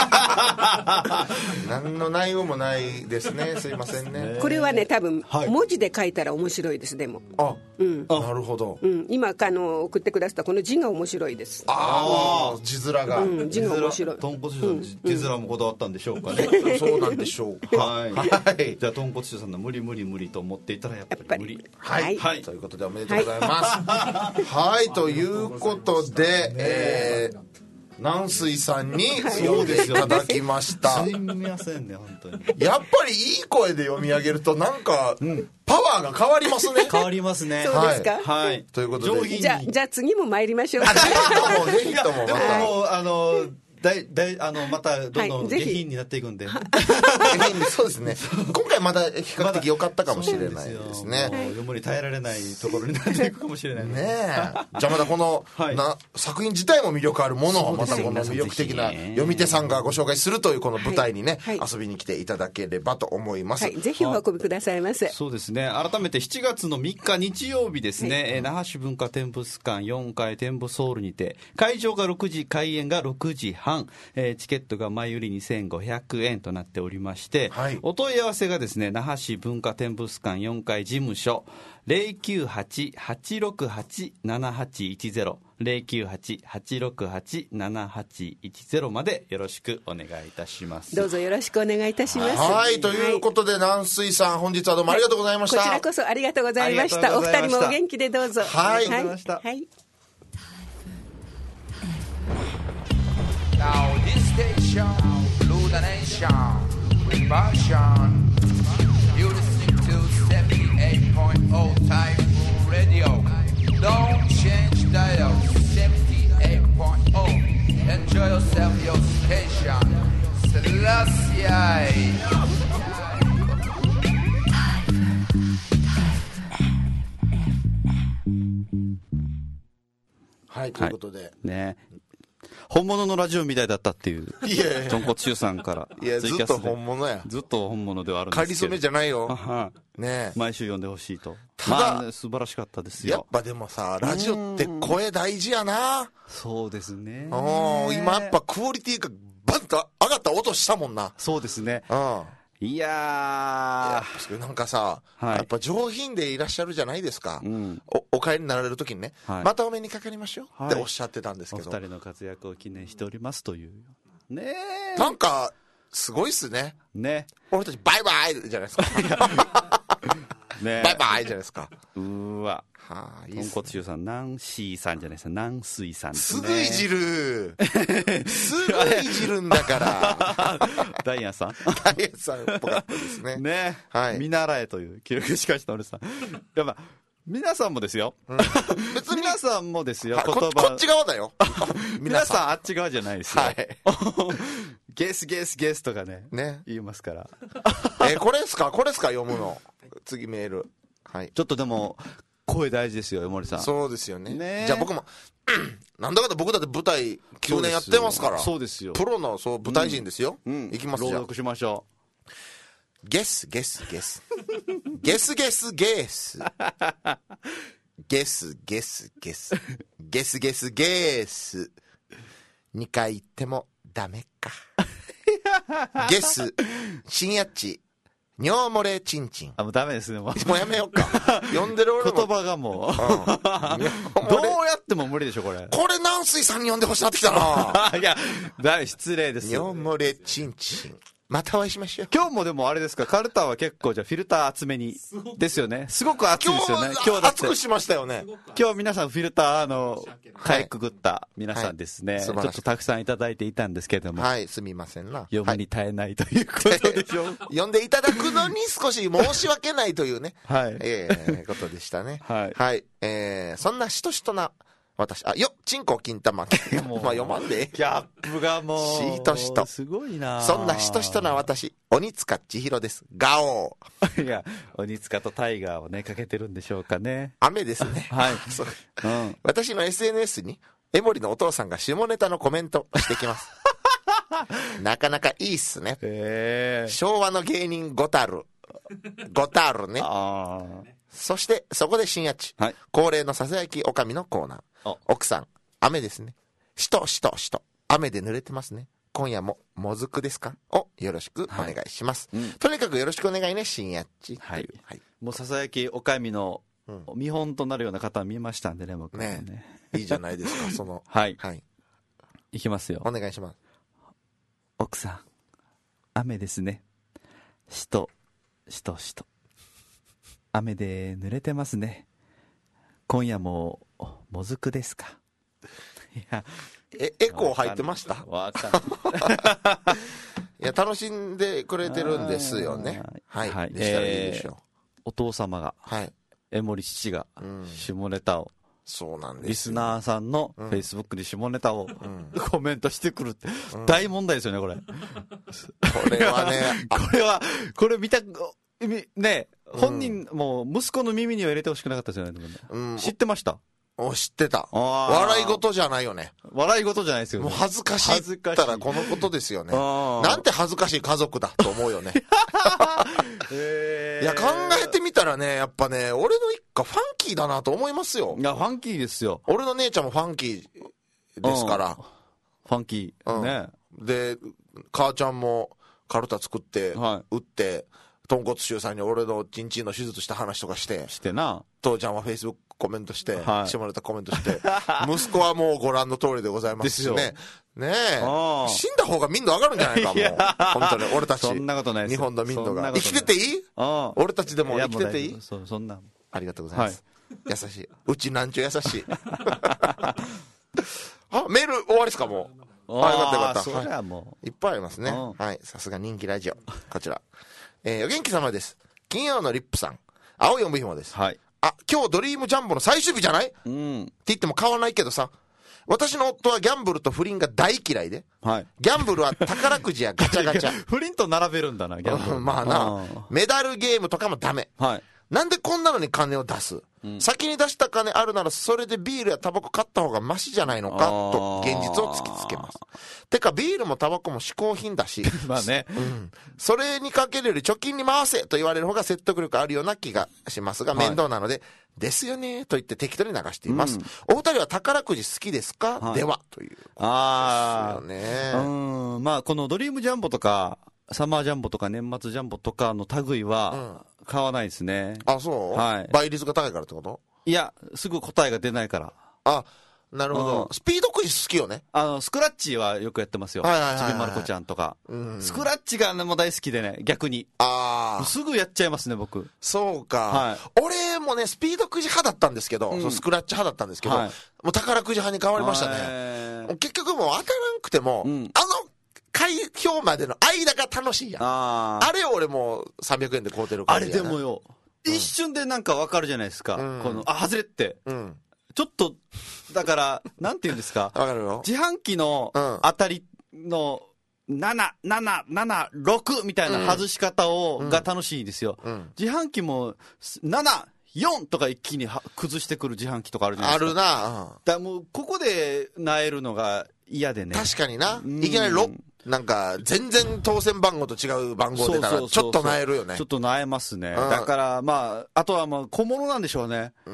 何の内容もないですね。すいませんね。 これはね多分文字で書いたら面白いです。でもあ、うん、なるほど、 うん、今あの送ってくださったこの字が面白いです。 ああ、字面が、 うん、字が面白い。 豚骨師さん、字面もこだわったんでしょうかね。 そうなんでしょうか。はい、 はい、じゃあ豚骨師さんの無理無理無理と思っていたらやっぱり無理。 はい、はい、ということでおめでとうございます。はい、はい、ということで、えー南水さんに読んでいただきました。 すいませんね本当に。 やっぱりいい声で読み上げるとなんか、うん、パワーが変わりますね。 変わりますね。 そうですか。 はい。はい、 ということでじゃじゃあ次も参りましょう。 ぜひともぜひともまた。 でもあの。だいだいあのまたどんどん下品になっていくんで、はい、 そうですね。今回まだ比較的良かったかもしれないですね。 もう読むに耐えられないところになっていくかもしれないね。 ねえ。じゃあまたこの、はい、な作品自体も魅力あるものをまたこの魅力的な読み手さんがご紹介するというこの舞台にね、はいはい、遊びに来ていただければと思います。 はい、ぜひお運びくださいませ。 そうですね。改めてしちがつのみっか日曜日ですね、はい、那覇市文化展物館よんかい展舞ソウルにて会場がろくじ開演がろくじはん、えー、チケットが前売りにせんごひゃくえんとなっておりまして、はい、お問い合わせがですね那覇市文化展物館よんかい事務所 ゼロきゅうはち はちろくはち ななはちいちゼロ ゼロきゅうはち はちろくはち ななはちいちゼロ までよろしくお願いいたします。 どうぞよろしくお願いいたします。 はい、ということで、はい、南水さん本日はどうもありがとうございました。 はい、こちらこそありがとうございました。お二人もお元気でどうぞ。 はい、 はい、 はい、 Now this station, Blue the Nation, with passion. You listen to seventy-eight point oh Typhoon Radio. Don't change dial, seventy-eight point oh. Enjoy yourself, your station. Selassie. はい、ということで。 はい、ね。本物のラジオみたいだったっていう。いやいや。豚骨中さんから。 いや、ずっと本物や。 ずっと本物ではあるんですけど。 かりそめじゃないよ。ね毎週読んでほしいと。ただ、まあね、素晴らしかったですよ。 やっぱでもさ、ラジオって声大事やな。 そうですね。 今やっぱクオリティがバンと上がった音したもんな。 そうですね。 うん。 いやー、なんかさ、はい、やっぱ上品でいらっしゃるじゃないですか、うん、お, お帰りになられるときにね、はい、またお目にかかりましょう、はい、っておっしゃってたんですけど、 お二人の活躍を記念しておりますというねえ、なんかすごいっすね。 ね、 俺たちバイバイじゃないですかね、バイバイじゃないですか。 うーわ、はあ、いいっすね。豚骨中さん、ナンシーさんじゃないですか、ナンスイさんですね。 すぐいじるすぐいじるんだからダイアンさんダイアンさんっぽかったですね。 ね、はい、見習えという記録しかした俺さん。やっぱ皆さんもですよ、うん、別に皆さんもですよ、 言葉 こ, こっち側だよ皆さんあっち側じゃないですよ、はい、ゲスゲスゲスとか ね, ね言いますからえこれですか、これですか、読むの次メール、はい、 ちょっとでも声大事ですよ、江森さん。 そうですよ ね, ねじゃあ僕もなんだかんだ僕だって舞台きゅうねんやってますから、 そうですよ、 プロのそう舞台人ですよ、うんうん、いきますよ、 朗読しましょう。 ゲスゲスゲスゲスゲスゲスゲスゲスゲスゲスゲスゲスにかい言ってもダメかゲス深夜地尿漏れチンチン。 あ、もうダメですね、もう。 もうやめようか。読んでる俺も。 言葉がもう。うん、どうやっても無理でしょ、これ。 これ、南水さんに読んでほしなってきたな。 いや、だい、失礼ですよ。 尿漏れチンチン。またお会いしましょう。 今日もでもあれですか、カルタは結構じゃあフィルター厚めに。ですよね。すごく厚いですよね。 今日だって。厚くしましたよね。 今日皆さんフィルターの、かいくぐった皆さんですね。はいはい、ちょっとたくさんいただいていたんですけれども。 はい、すみませんな。 読むに耐えないということでしょう。 読んでいただくのに少し申し訳ないというね。 はい。 ええー、ことでしたね。 はい。 はい。えー、そんなしとしとな、私、あ、よ、チンコ金玉。まあ読まんで。 ギャップがもう。 しとしと。 すごいな。 そんなしとしとな私、鬼塚千尋です。ガオー。いや、鬼塚とタイガーをね、かけてるんでしょうかね。 雨ですね。 はい。 そう、うん。私の エスエヌエス に、江森のお父さんが下ネタのコメントしてきます。なかなかいいっすね。 へー。 昭和の芸人ゴタル。ゴタルね。 あそして、そこで深夜地。 はい。 恒例のささやきおかみのコーナー。奥さん、雨ですね。しとしとしと。雨で濡れてますね。今夜ももずくですかをよろしくお願いします。はい、うん、とにかくよろしくお願いね、深夜っち。 はい。はい、もうささやきおかみの見本となるような方見ましたんでね、僕ね。 ねいいじゃないですか、その。 はい。 はい。 いきますよ。 お願いします。 奥さん、雨ですね。しと、しとしと。雨で濡れてますね。今夜ももずくですか。いや、 えエコー入ってました。 わかんいや、楽しんでくれてるんですよね。はい、はい、でしたらいいでしょう、えー、 お父様が、 はい、 江森父が下ネタを、うん、 そうなんです、 リスナーさんのフェイスブックに下ネタを、うん、コメントしてくるって、うん、大問題ですよね、これ。 これはねこれはこれ見たね、本人、うん、もう息子の耳には入れてほしくなかったですよね、うん、知ってました？ お、知ってた。笑い事じゃないよね。 笑い事じゃないですよね。 もう恥ずかしいって言ったらこのことですよね。なんて恥ずかしい家族だと思うよね。いや、考えてみたらね、やっぱね、俺の一家ファンキーだなと思いますよ。 いや、ファンキーですよ。 俺の姉ちゃんもファンキーですから。 ファンキー、うん、ね。 で、母ちゃんもカルタ作って、はい、打って、豚骨臭さんに俺のチンチンの手術した話とかして、 してな。 父ちゃんはフェイスブックコメントして、はい、下ネタコメントして、息子はもうご覧の通りでございますしね。ねえ。死んだ方が民度上がるんじゃないか、もう。本当に、俺たち。 そんなことないです。 日本の民度が。生きてていい？俺たちでも生きてていい？ そ, そんな。 ありがとうございます。はい、優しい。うちなんちゅう優しい。あ、メール終わりですか、もう。あ、よかったよかった。 それはもう。いっぱいありますね。はい。さすが人気ラジオ。こちら。えー、お元気様です。金曜のリップさん。青いおむひもです。 はい。 あ、今日ドリームジャンボの最終日じゃない？うん。って言っても買わないけどさ。私の夫はギャンブルと不倫が大嫌いで。 はい。 ギャンブルは宝くじやガチャガチャ。 不倫と並べるんだな、ギャンブル。 まあな。メダルゲームとかもダメ。 はい。 なんでこんなのに金を出す、うん、先に出した金あるならそれでビールやタバコ買った方がマシじゃないのかと現実を突きつけます。てかビールもタバコも嗜好品だしまあね、 うん、それにかけるより貯金に回せと言われる方が説得力あるような気がしますが、面倒なので、はい、ですよねと言って適当に流しています、うん、お二人は宝くじ好きですか、はい、ではということですよね。 うん、まあこのドリームジャンボとかサマージャンボとか年末ジャンボとかの類は買わないですね、 うん、あ、そう、はい、倍率が高いからってこと？ いや、すぐ答えが出ないから。 あ、なるほど、うん、スピードクイズ好きよね。 あのスクラッチはよくやってますよ、はいはいはいはい、ちびまる子ちゃんとか、うん、スクラッチが、ね、もう大好きでね、逆にあすぐやっちゃいますね僕。 そうか、はい、俺もねスピードくじ派だったんですけど、うん、そのスクラッチ派だったんですけど、はい、もう宝くじ派に変わりましたね。結局もう当たらんくても、うん、あの開票までの間が楽しいやん。 あ, あれを俺もうさんびゃくえんで買うてるから。 あれでもよ、うん、一瞬でなんか分かるじゃないですか、うん、このあ外れって、うん、ちょっとだからなんていうんですか分かるよ、 自販機の当たりのななななななろくみたいな外し方を、うん、が楽しいですよ、うん、自販機もななよんとか一気に崩してくる自販機とかあるじゃないですか。 あるな、うん、 だもうここでなえるのが嫌でね。 確かにな、いきなりろくなんか全然当選番号と違う番号出たらちょっとなえるよね。 ちょっとなえますね、うん、だからまああとはまあ小物なんでしょうね、うん、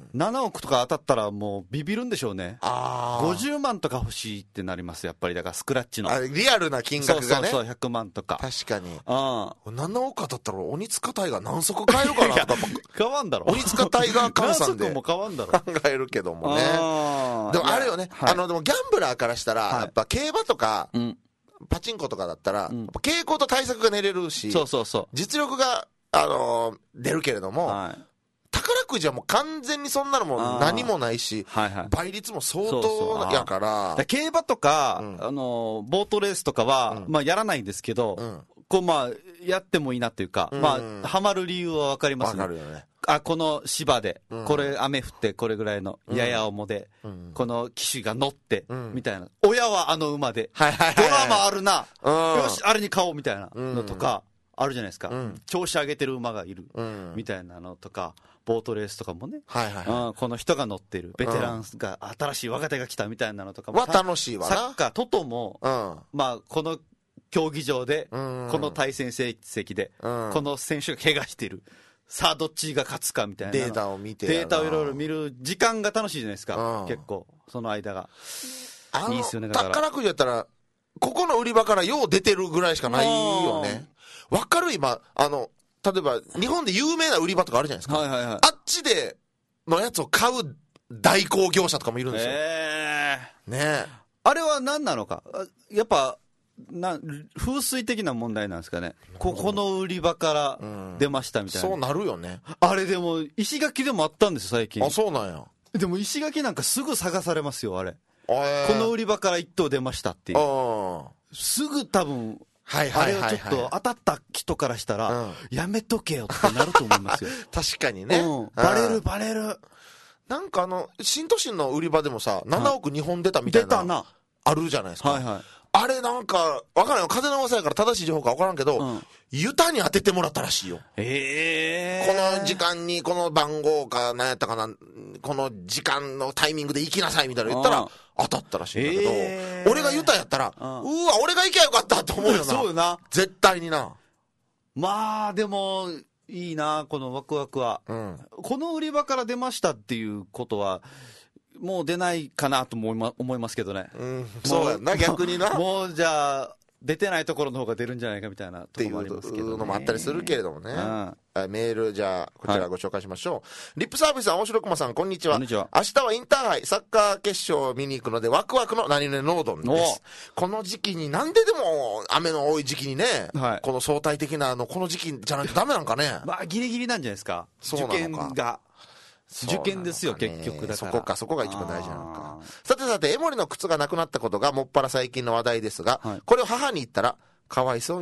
ななおくとか当たったらもうビビるんでしょうね。あごじゅうまんとか欲しいってなりますやっぱり。だからスクラッチのあリアルな金額がね、 そうそうそうひゃくまんとか。 確かにあななおく当たったら鬼塚隊が何足買えるかなとか変わんだろ鬼塚隊が換算で何足も変わんだろ考えるけどもね。でもあるよね、はい、あのでもギャンブラーからしたら、はい、やっぱ競馬とか、うんパチンコとかだったら、うん、傾向と対策が練れるし、 そうそうそう実力が、あのー、出るけれども、はい、宝くじはもう完全にそんなのも何もないし、はいはい、倍率も相当やから、 そうそう競馬とか、うん、あのー、ボートレースとかは、うんまあ、やらないんですけど、うん、こうまあ、やってもいいなっていうか、うんまあ、ハマる理由は分かりますね。 分かるよね。 あこの芝で、うん、これ雨降ってこれぐらいのやや重で、うん、この騎手が乗って、うん、みたいな親はあの馬で、はいはいはいはい、ドラマあるな、うん、よしあれに買おうみたいなのとか、うん、あるじゃないですか、うん、調子上げてる馬がいる、うん、みたいなのとかボートレースとかもね、はいはいはいうん、この人が乗ってるベテランが、うん、新しい若手が来たみたいなのとかもは楽しいわな。 サッカートトも、うん、まあこの競技場で、うん、この対戦成績で、うん、この選手が怪我してるさあどっちが勝つかみたいなデータを見てデータをいろいろ見る時間が楽しいじゃないですか、うん、結構その間がいいっすよね。だから宝くじやったらここの売り場からよう出てるぐらいしかないよね。わかる今あの例えば日本で有名な売り場とかあるじゃないですか、はいはいはい、あっちでのやつを買う代行業者とかもいるんですよ、えー、ねあれは何なのかやっぱな風水的な問題なんですかね。ここの売り場から出ましたみたいな、 うん、そうなるよね。 あれでも石垣でもあったんですよ最近。 あそうなんや。 でも石垣なんかすぐ探されますよあれ、えー、この売り場から一等出ましたっていうすぐ多分はいはいはいはい、あれをちょっと当たった人からしたら、うん、やめとけよってなると思いますよ確かにね、うん、 バレるバレる。 なんかあの新都心の売り場でもさななおくにほん出たみたいな、出たなあるじゃないですか、はいはい、あれなんか分からんよ風の噂やから正しい情報か分からんけど、うん、ユタに当ててもらったらしいよ。えー、この時間にこの番号か何やったかなこの時間のタイミングで行きなさいみたいな言ったら当たったらしいんだけど、えー、俺がユタやったらうわ俺が行きゃよかったと思うよなそうよな絶対にな。 まあでもいいなこのワクワクは、うん、この売り場から出ましたっていうことはもう出ないかなと思い ま, 思いますけどね、 うん、そうやな逆になもうじゃあ出てないところの方が出るんじゃないかみたいなところもありますけど、ね、 っていうのもあったりするけれどもね、うん、メールじゃあこちらご紹介しましょう、はい、リップサービスは面白くまさんこんにちは。こんにちは。明日はインターハイサッカー決勝を見に行くのでワクワクの何々ノードンです。この時期になんででも雨の多い時期にね、はい、この相対的なあのこの時期じゃないとダメなんかねまあギリギリなんじゃないですか。受験が受験ですよ結局。だからそこかそこが一番大事なのか。さてさて江森の靴がなくなったことがもっぱら最近の話題ですが、はい、これを母に言ったらかわいそうに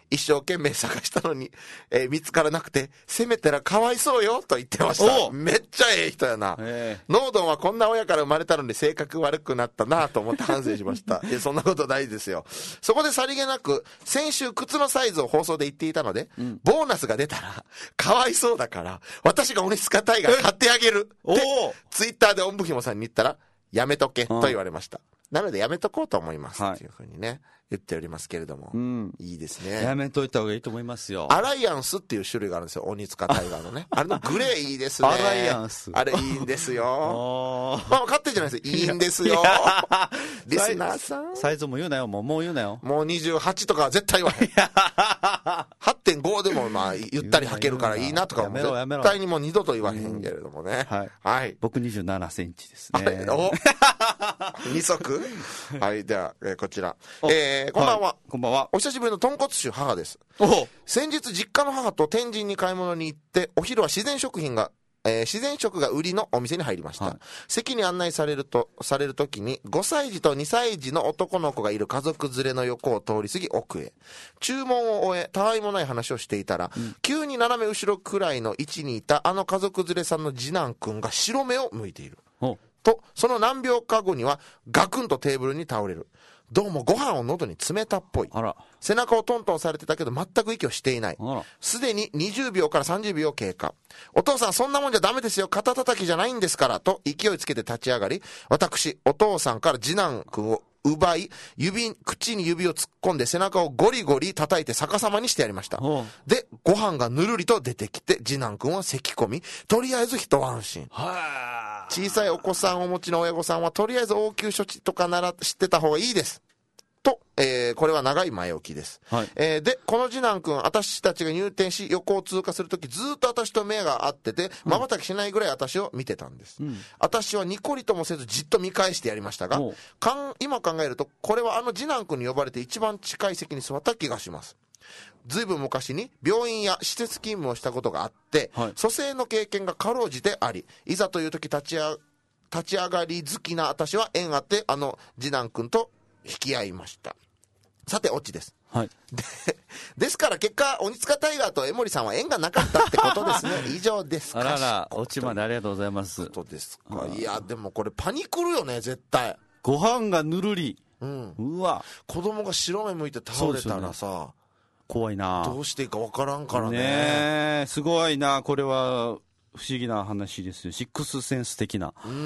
一生懸命探したのに、えー、見つからなくて、せめてらかわいそうよと言ってました。めっちゃええ人やな。ノードンはこんな親から生まれたのに性格悪くなったなと思って反省しました。いや、そんなことないですよ。そこでさりげなく、先週靴のサイズを放送で言っていたので、うん、ボーナスが出たら、かわいそうだから、私が鬼塚タイガー買ってあげるって、ツイッターでおんぶひもさんに言ったら、やめとけと言われました。なのでやめとこうと思います、はい、っていうふうにね言っておりますけれども、うん、いいですね。 やめといた方がいいと思いますよ。 アライアンスっていう種類があるんですよ、鬼塚タイガーのね。あれのグレーいいですね。 アライアンス、 あれいいんですよ。まあ勝手じゃないですよ、いいんですよ。リスナーさん、 サイズも言うなよ、もうもう言うなよ。 もうにじゅうはちとかは絶対言わへん。はってんご でもまあゆったり履けるからいいなとかも絶対にもう二度と言わへんけれどもね、うん、はい、はい、 僕にじゅうななセンチですね。 お二足はい、では、えー、こちら、えー、こんばんは、はい、 こんばんは。 お久しぶりの豚骨臭母です。お先日実家の母と天神に買い物に行って、お昼は自然食品がえー、自然食が売りのお店に入りました、はい、席に案内されるとされるときにごさい児とにさい児の男の子がいる家族連れの横を通り過ぎ奥へ注文を終え、たわいもない話をしていたら、うん、急に斜め後ろくらいの位置にいたあの家族連れさんの次男くんが白目を向いていると、その何秒か後にはガクンとテーブルに倒れる。どうもご飯を喉に詰めたっぽい。あら、背中をトントンされてたけど全く息をしていない。すでににじゅうびょうからさんじゅうびょう経過。お父さんそんなもんじゃダメですよ、肩叩きじゃないんですからと勢いつけて立ち上がり、私お父さんから次男くんを奪い、指口に指を突っ込んで背中をゴリゴリ叩いて逆さまにしてやりました。でご飯がぬるりと出てきて、次男くんは咳込み、とりあえず一安心。小さいお子さんをお持ちの親御さんはとりあえず応急処置とかなら知ってた方がいいですと、えー、これは長い前置きです、はい、えー、でこの次男くん、私たちが入店し横を通過するときずっと私と目が合っててまばたきしないぐらい私を見てたんです、うん、私はニコリともせずじっと見返してやりましたが、かん今考えるとこれはあの次男くんに呼ばれて一番近い席に座った気がします。ずいぶん昔に病院や施設勤務をしたことがあって、はい、蘇生の経験がかろうじてあり、いざという時立ちあ立ち上がり好きな私は縁あってあの次男くんと引き合いました。さてオチです、はい、で, ですから結果鬼塚タイガーと江森さんは縁がなかったってことですね。以上ですか。 あらら、オチまでありがとうございます。 ことですか。いやでもこれパニクるよね絶対。 ご飯がぬるり、うん、うわ、 子供が白目向いて倒れたらさ、 怖いな、 どうしていいか分からんからね。 ねえ、すごいな、これは不思議な話ですよ。シックスセンス的な、うん、うん、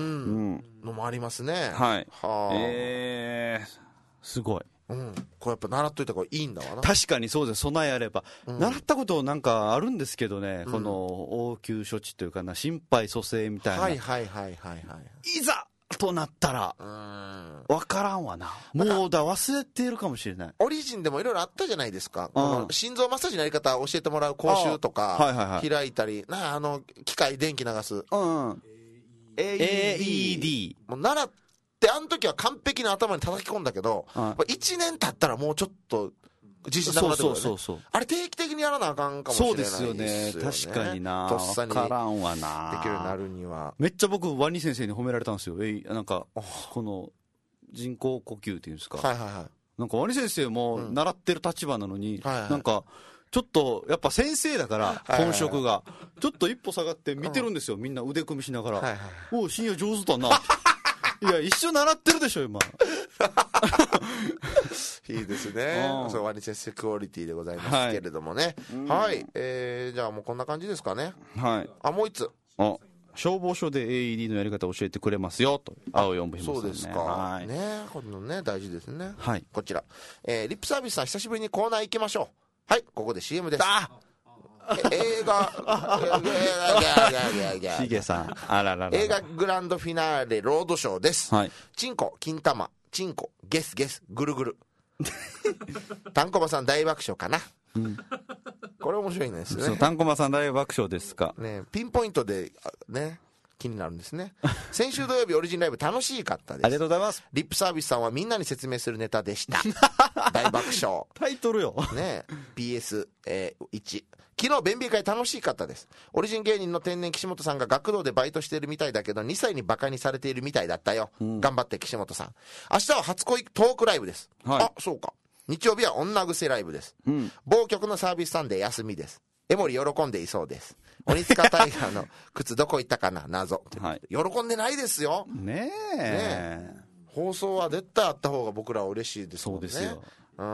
のもありますね。 はい、はあ、えー、すごい。 うん、これやっぱ習っといた方がいいんだわな。 確かにそうです、備えあれば、うん、習ったことなんかあるんですけどね、うん、この応急処置というかな、心肺蘇生みたいな、 はいはいはいはいはい、 いざとなったら分からんわな。もうだ忘れているかもしれない。 オリジンでもいろいろあったじゃないですか。この心臓マッサージのやり方を教えてもらう講習とか、はいはいはい、開いたりな、あの機械電気流す、うん、エーイーディー もう習ってあの時は完璧な頭に叩き込んだけど、はい、いちねん経ったらもうちょっと自信なくなってくるよね。そうそうそうそう、あれ定期的にやらなあかんかもしれないですよね。 そうですよね、確かにな、 とっさに分からんわな、 できるようになるには。 めっちゃ僕ワニ先生に褒められたんですよ。えい、なんかこの人工呼吸っていうんですか、はいはいはい、なんかワニ先生も習ってる立場なのに、うん、はいはい、なんかちょっとやっぱ先生だから本職がちょっと一歩下がって見てるんですよ、みんな腕組みしながら、はいはい、お深夜上手だな。いや一緒習ってるでしょ今。 いいですね。それワニセスクオリティでございますけれどもね。はい、はい、えー、じゃあもうこんな感じですかね。はい。あ、もう一つ。 あ、消防署で エーイーディー のやり方を教えてくれますよと青いおんぶひもさん、ね、 そうですか、はい、ね、このね大事ですね。 はい。 こちら、えー、リップサービスさん久しぶりにコーナー行きましょう。はい、ここで シーエム です。あ映画しげさん、あららら、 映画グランドフィナーレロードショーです、はい、チンコ金玉チンコゲスゲスぐるぐるタンコバさん大爆笑かな、うん、これ面白いんですね。そう、 タンコバさん大爆笑ですか、 ね、ピンポイントでね気になるんですね。先週土曜日オリジンライブ楽しかったです。 ありがとうございます。 リップサービスさんはみんなに説明するネタでした。大爆笑。 タイトルよね。ピーエスいち、昨日弁美会楽しかったです。オリジン芸人の天然岸本さんが学童でバイトしているみたいだけどにさいにバカにされているみたいだったよ、うん、頑張って岸本さん。明日は初恋トークライブです、はい、あ、そうか。 日曜日は女癖ライブです、うん、某局のサービスサンデー休みです。江森喜んでいそうです。鬼塚タイガーの靴どこ行ったかな謎、はい、喜んでないですよねえ、ね放送は絶対あった方が僕らは嬉しいですもんね。 そうですよ、 うん、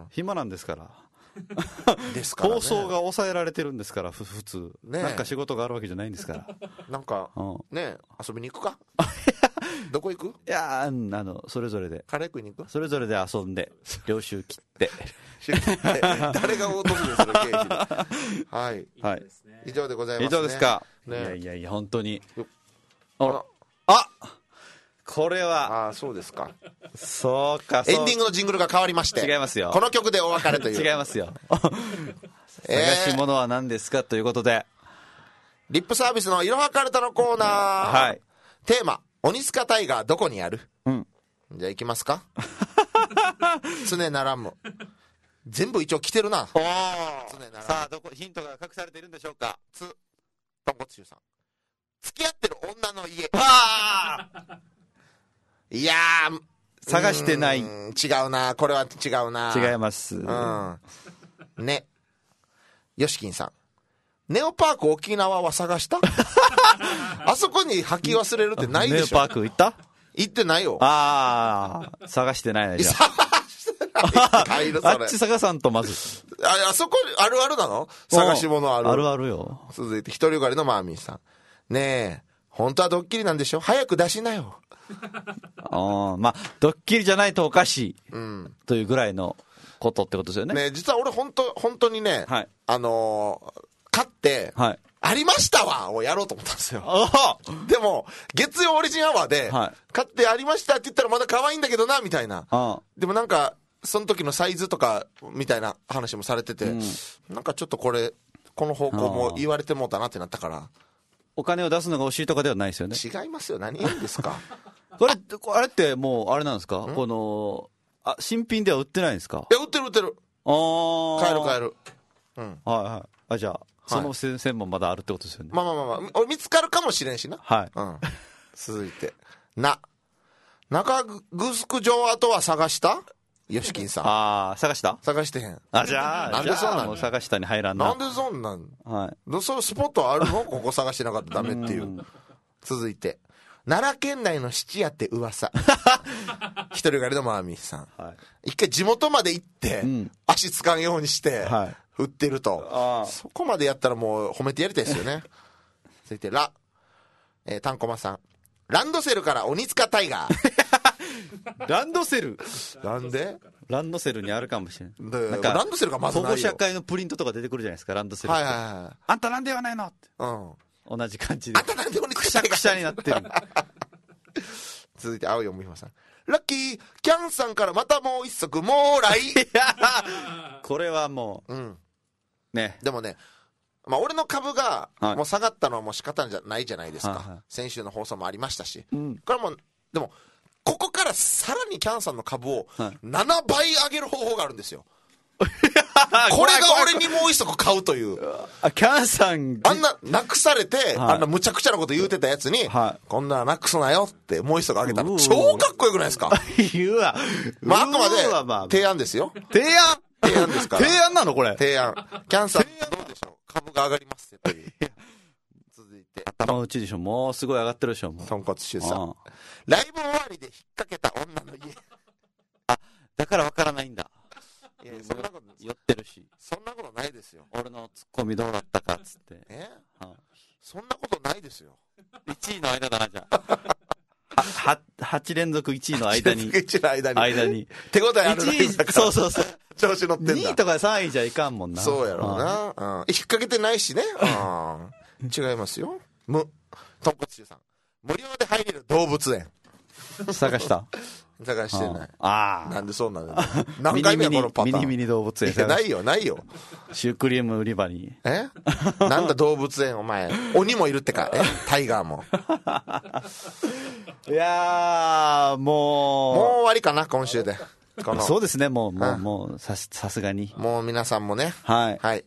暇なんですからですから、ね、 放送が抑えられてるんですから普通、ね、なんか仕事があるわけじゃないんですからなんか、うん、ね遊びに行くかどこ行く？いやあのそれぞれでカレー食いに行く？ それぞれで遊んで領収切って誰が大得にする経費はい、はい、以上でございますね。 以上ですか、ね、いやいやいや本当にああこれはあそうですかそうかエンディングのジングルが変わりまして違いますよ。 この曲でお別れという違いますよ探し物は何ですかということで、 リップサービスのいろはカルタのコーナー、はい、テーマ鬼塚タイガーどこにある、うん、じゃあ行きますか常ならんむ全部一応来てるな。 おさあどこヒントが隠されているんでしょうか。 つとんこつしゅうさん付き合ってる女の家。 あいやー探してない。違うなこれは違うな。 違います、うん、 ねよしきんさんネオパーク沖縄は探したあそこに履き忘れるってないでしょ。 ネオパーク行った？ 行ってないよ。 ああ探してないなじゃああっち探さんとまずあ, あそこあるあるなの探し物あるあるあるよ。 続いて一人狩りのマーミーさんねえ本当はドッキリなんでしょ早く出しなよあまあドッキリじゃないとおかしい、うん、というぐらいのことってことですよね。 ね実は俺本当本当にね、はい、あのー、勝って、はい、ありましたわをやろうと思ったんですよ。でも月曜オリジンアワーで、はい、勝ってありましたって言ったらまだ可愛いんだけどなみたいな。でもなんかその時のサイズとかみたいな話もされてて、うん、なんかちょっとこれこの方向も言われてもうたなってなったから。 お金を出すのが惜しいとかではないですよね。 違いますよ。何言うんですかこれあれってもうあれなんですか、このあ新品では売ってないんですか。 いや売ってる売ってる。あ買える買える、うん、はいはい。あじゃあその先生もまだあるってことですよね。 まあまあまあまあ見つかるかもしれんしな。 はい、 うん、続いてな中城城跡は探したよしきんさん。 ああ探した探してへん。 あじゃあなんでそんなんもう探したに入らんな。 なんでそんなん、はい、そういうスポットあるのここ探してなかったらダメっていう。続いて奈良県内の質屋って噂一人狩りのマーミーさん、はい、一回地元まで行って、うん、足つかんようにして、はい、売ってると。そこまでやったらもう褒めてやりたいですよね続いてラ、えー、タンコマさんランドセルから鬼塚タイガーランドセルなんでランドセルにあるかもしれない。 なんかランドセルがまずないよ。 保護者会のプリントとか出てくるじゃないですかランドセルって、はいはいはい、あんたなんではないのって、うん、同じ感じであんたなんで鬼塚タイガーくしゃくしゃになってる続いて青いおみひまさんラッキーキャンさんからまたもう一足もう来これはもう、うん、ねでもねまあ、俺の株がもう下がったのはもう仕方じゃないじゃないですか、はいはい、先週の放送もありましたし、うん、これもでもここからさらにキャンさんの株をななばい上げる方法があるんですよこれが俺にもう一足買うというあキャンさんあんななくされて、はい、あんなむちゃくちゃなこと言うてたやつに、はい、こんななくすなよってもう一足あげたら超かっこよくないですか言うわまああくまで提案ですよ。 提案提案ですから提案なのこれ提案キャンさんどうでしょう株が上がりますよという続いて頭打ちでしょもうすごい上がってるでしょもうとんこつしゅうさんライブ終わりで引っ掛けた女の家あだからわからないんだ。 いやそんなこと寄ってるしそんなことないですよ。 俺のツッコミどうだったかっつってえ、はあ、そんなことないですよ。 いちいの間だなじゃあははち連続いちいの間にいちいの間に間に手応えあるライブだからそうそうそう調子乗ってんだ。 にいとかさんいじゃいかんもんな。 そうやろうな、うん、引っ掛けてないしね、うん、違いますよ。むとんこつしゅうさん無料で入れる動物園探した探してない。 ああなんでそうなんだ何回目やこのパターン。 ミニミニ動物園いやないよないよシュークリーム売り場にえなんだ動物園お前鬼もいるってかえタイガーもいやーもうもう終わりかな今週でこのそうですねもうもう、うん、もうささすがにもう皆さんもねはい、 はい、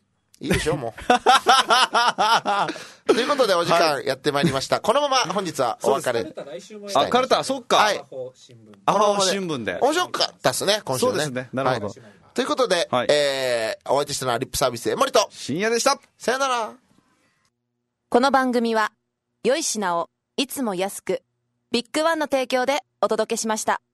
いいでしょもうということでお時間やってまいりました、はい、このまま本日はお別れしたい。 あ、カルタ、そっか、 はい、 アハオ新聞で面白かったですね今週ね。 そうですね、なるほど、はい、 ということで、はい、えー、お相手したのはリップサービス江森と深夜でした。 さよなら。 この番組は良い品をいつも安くビッグワンの提供でお届けしました。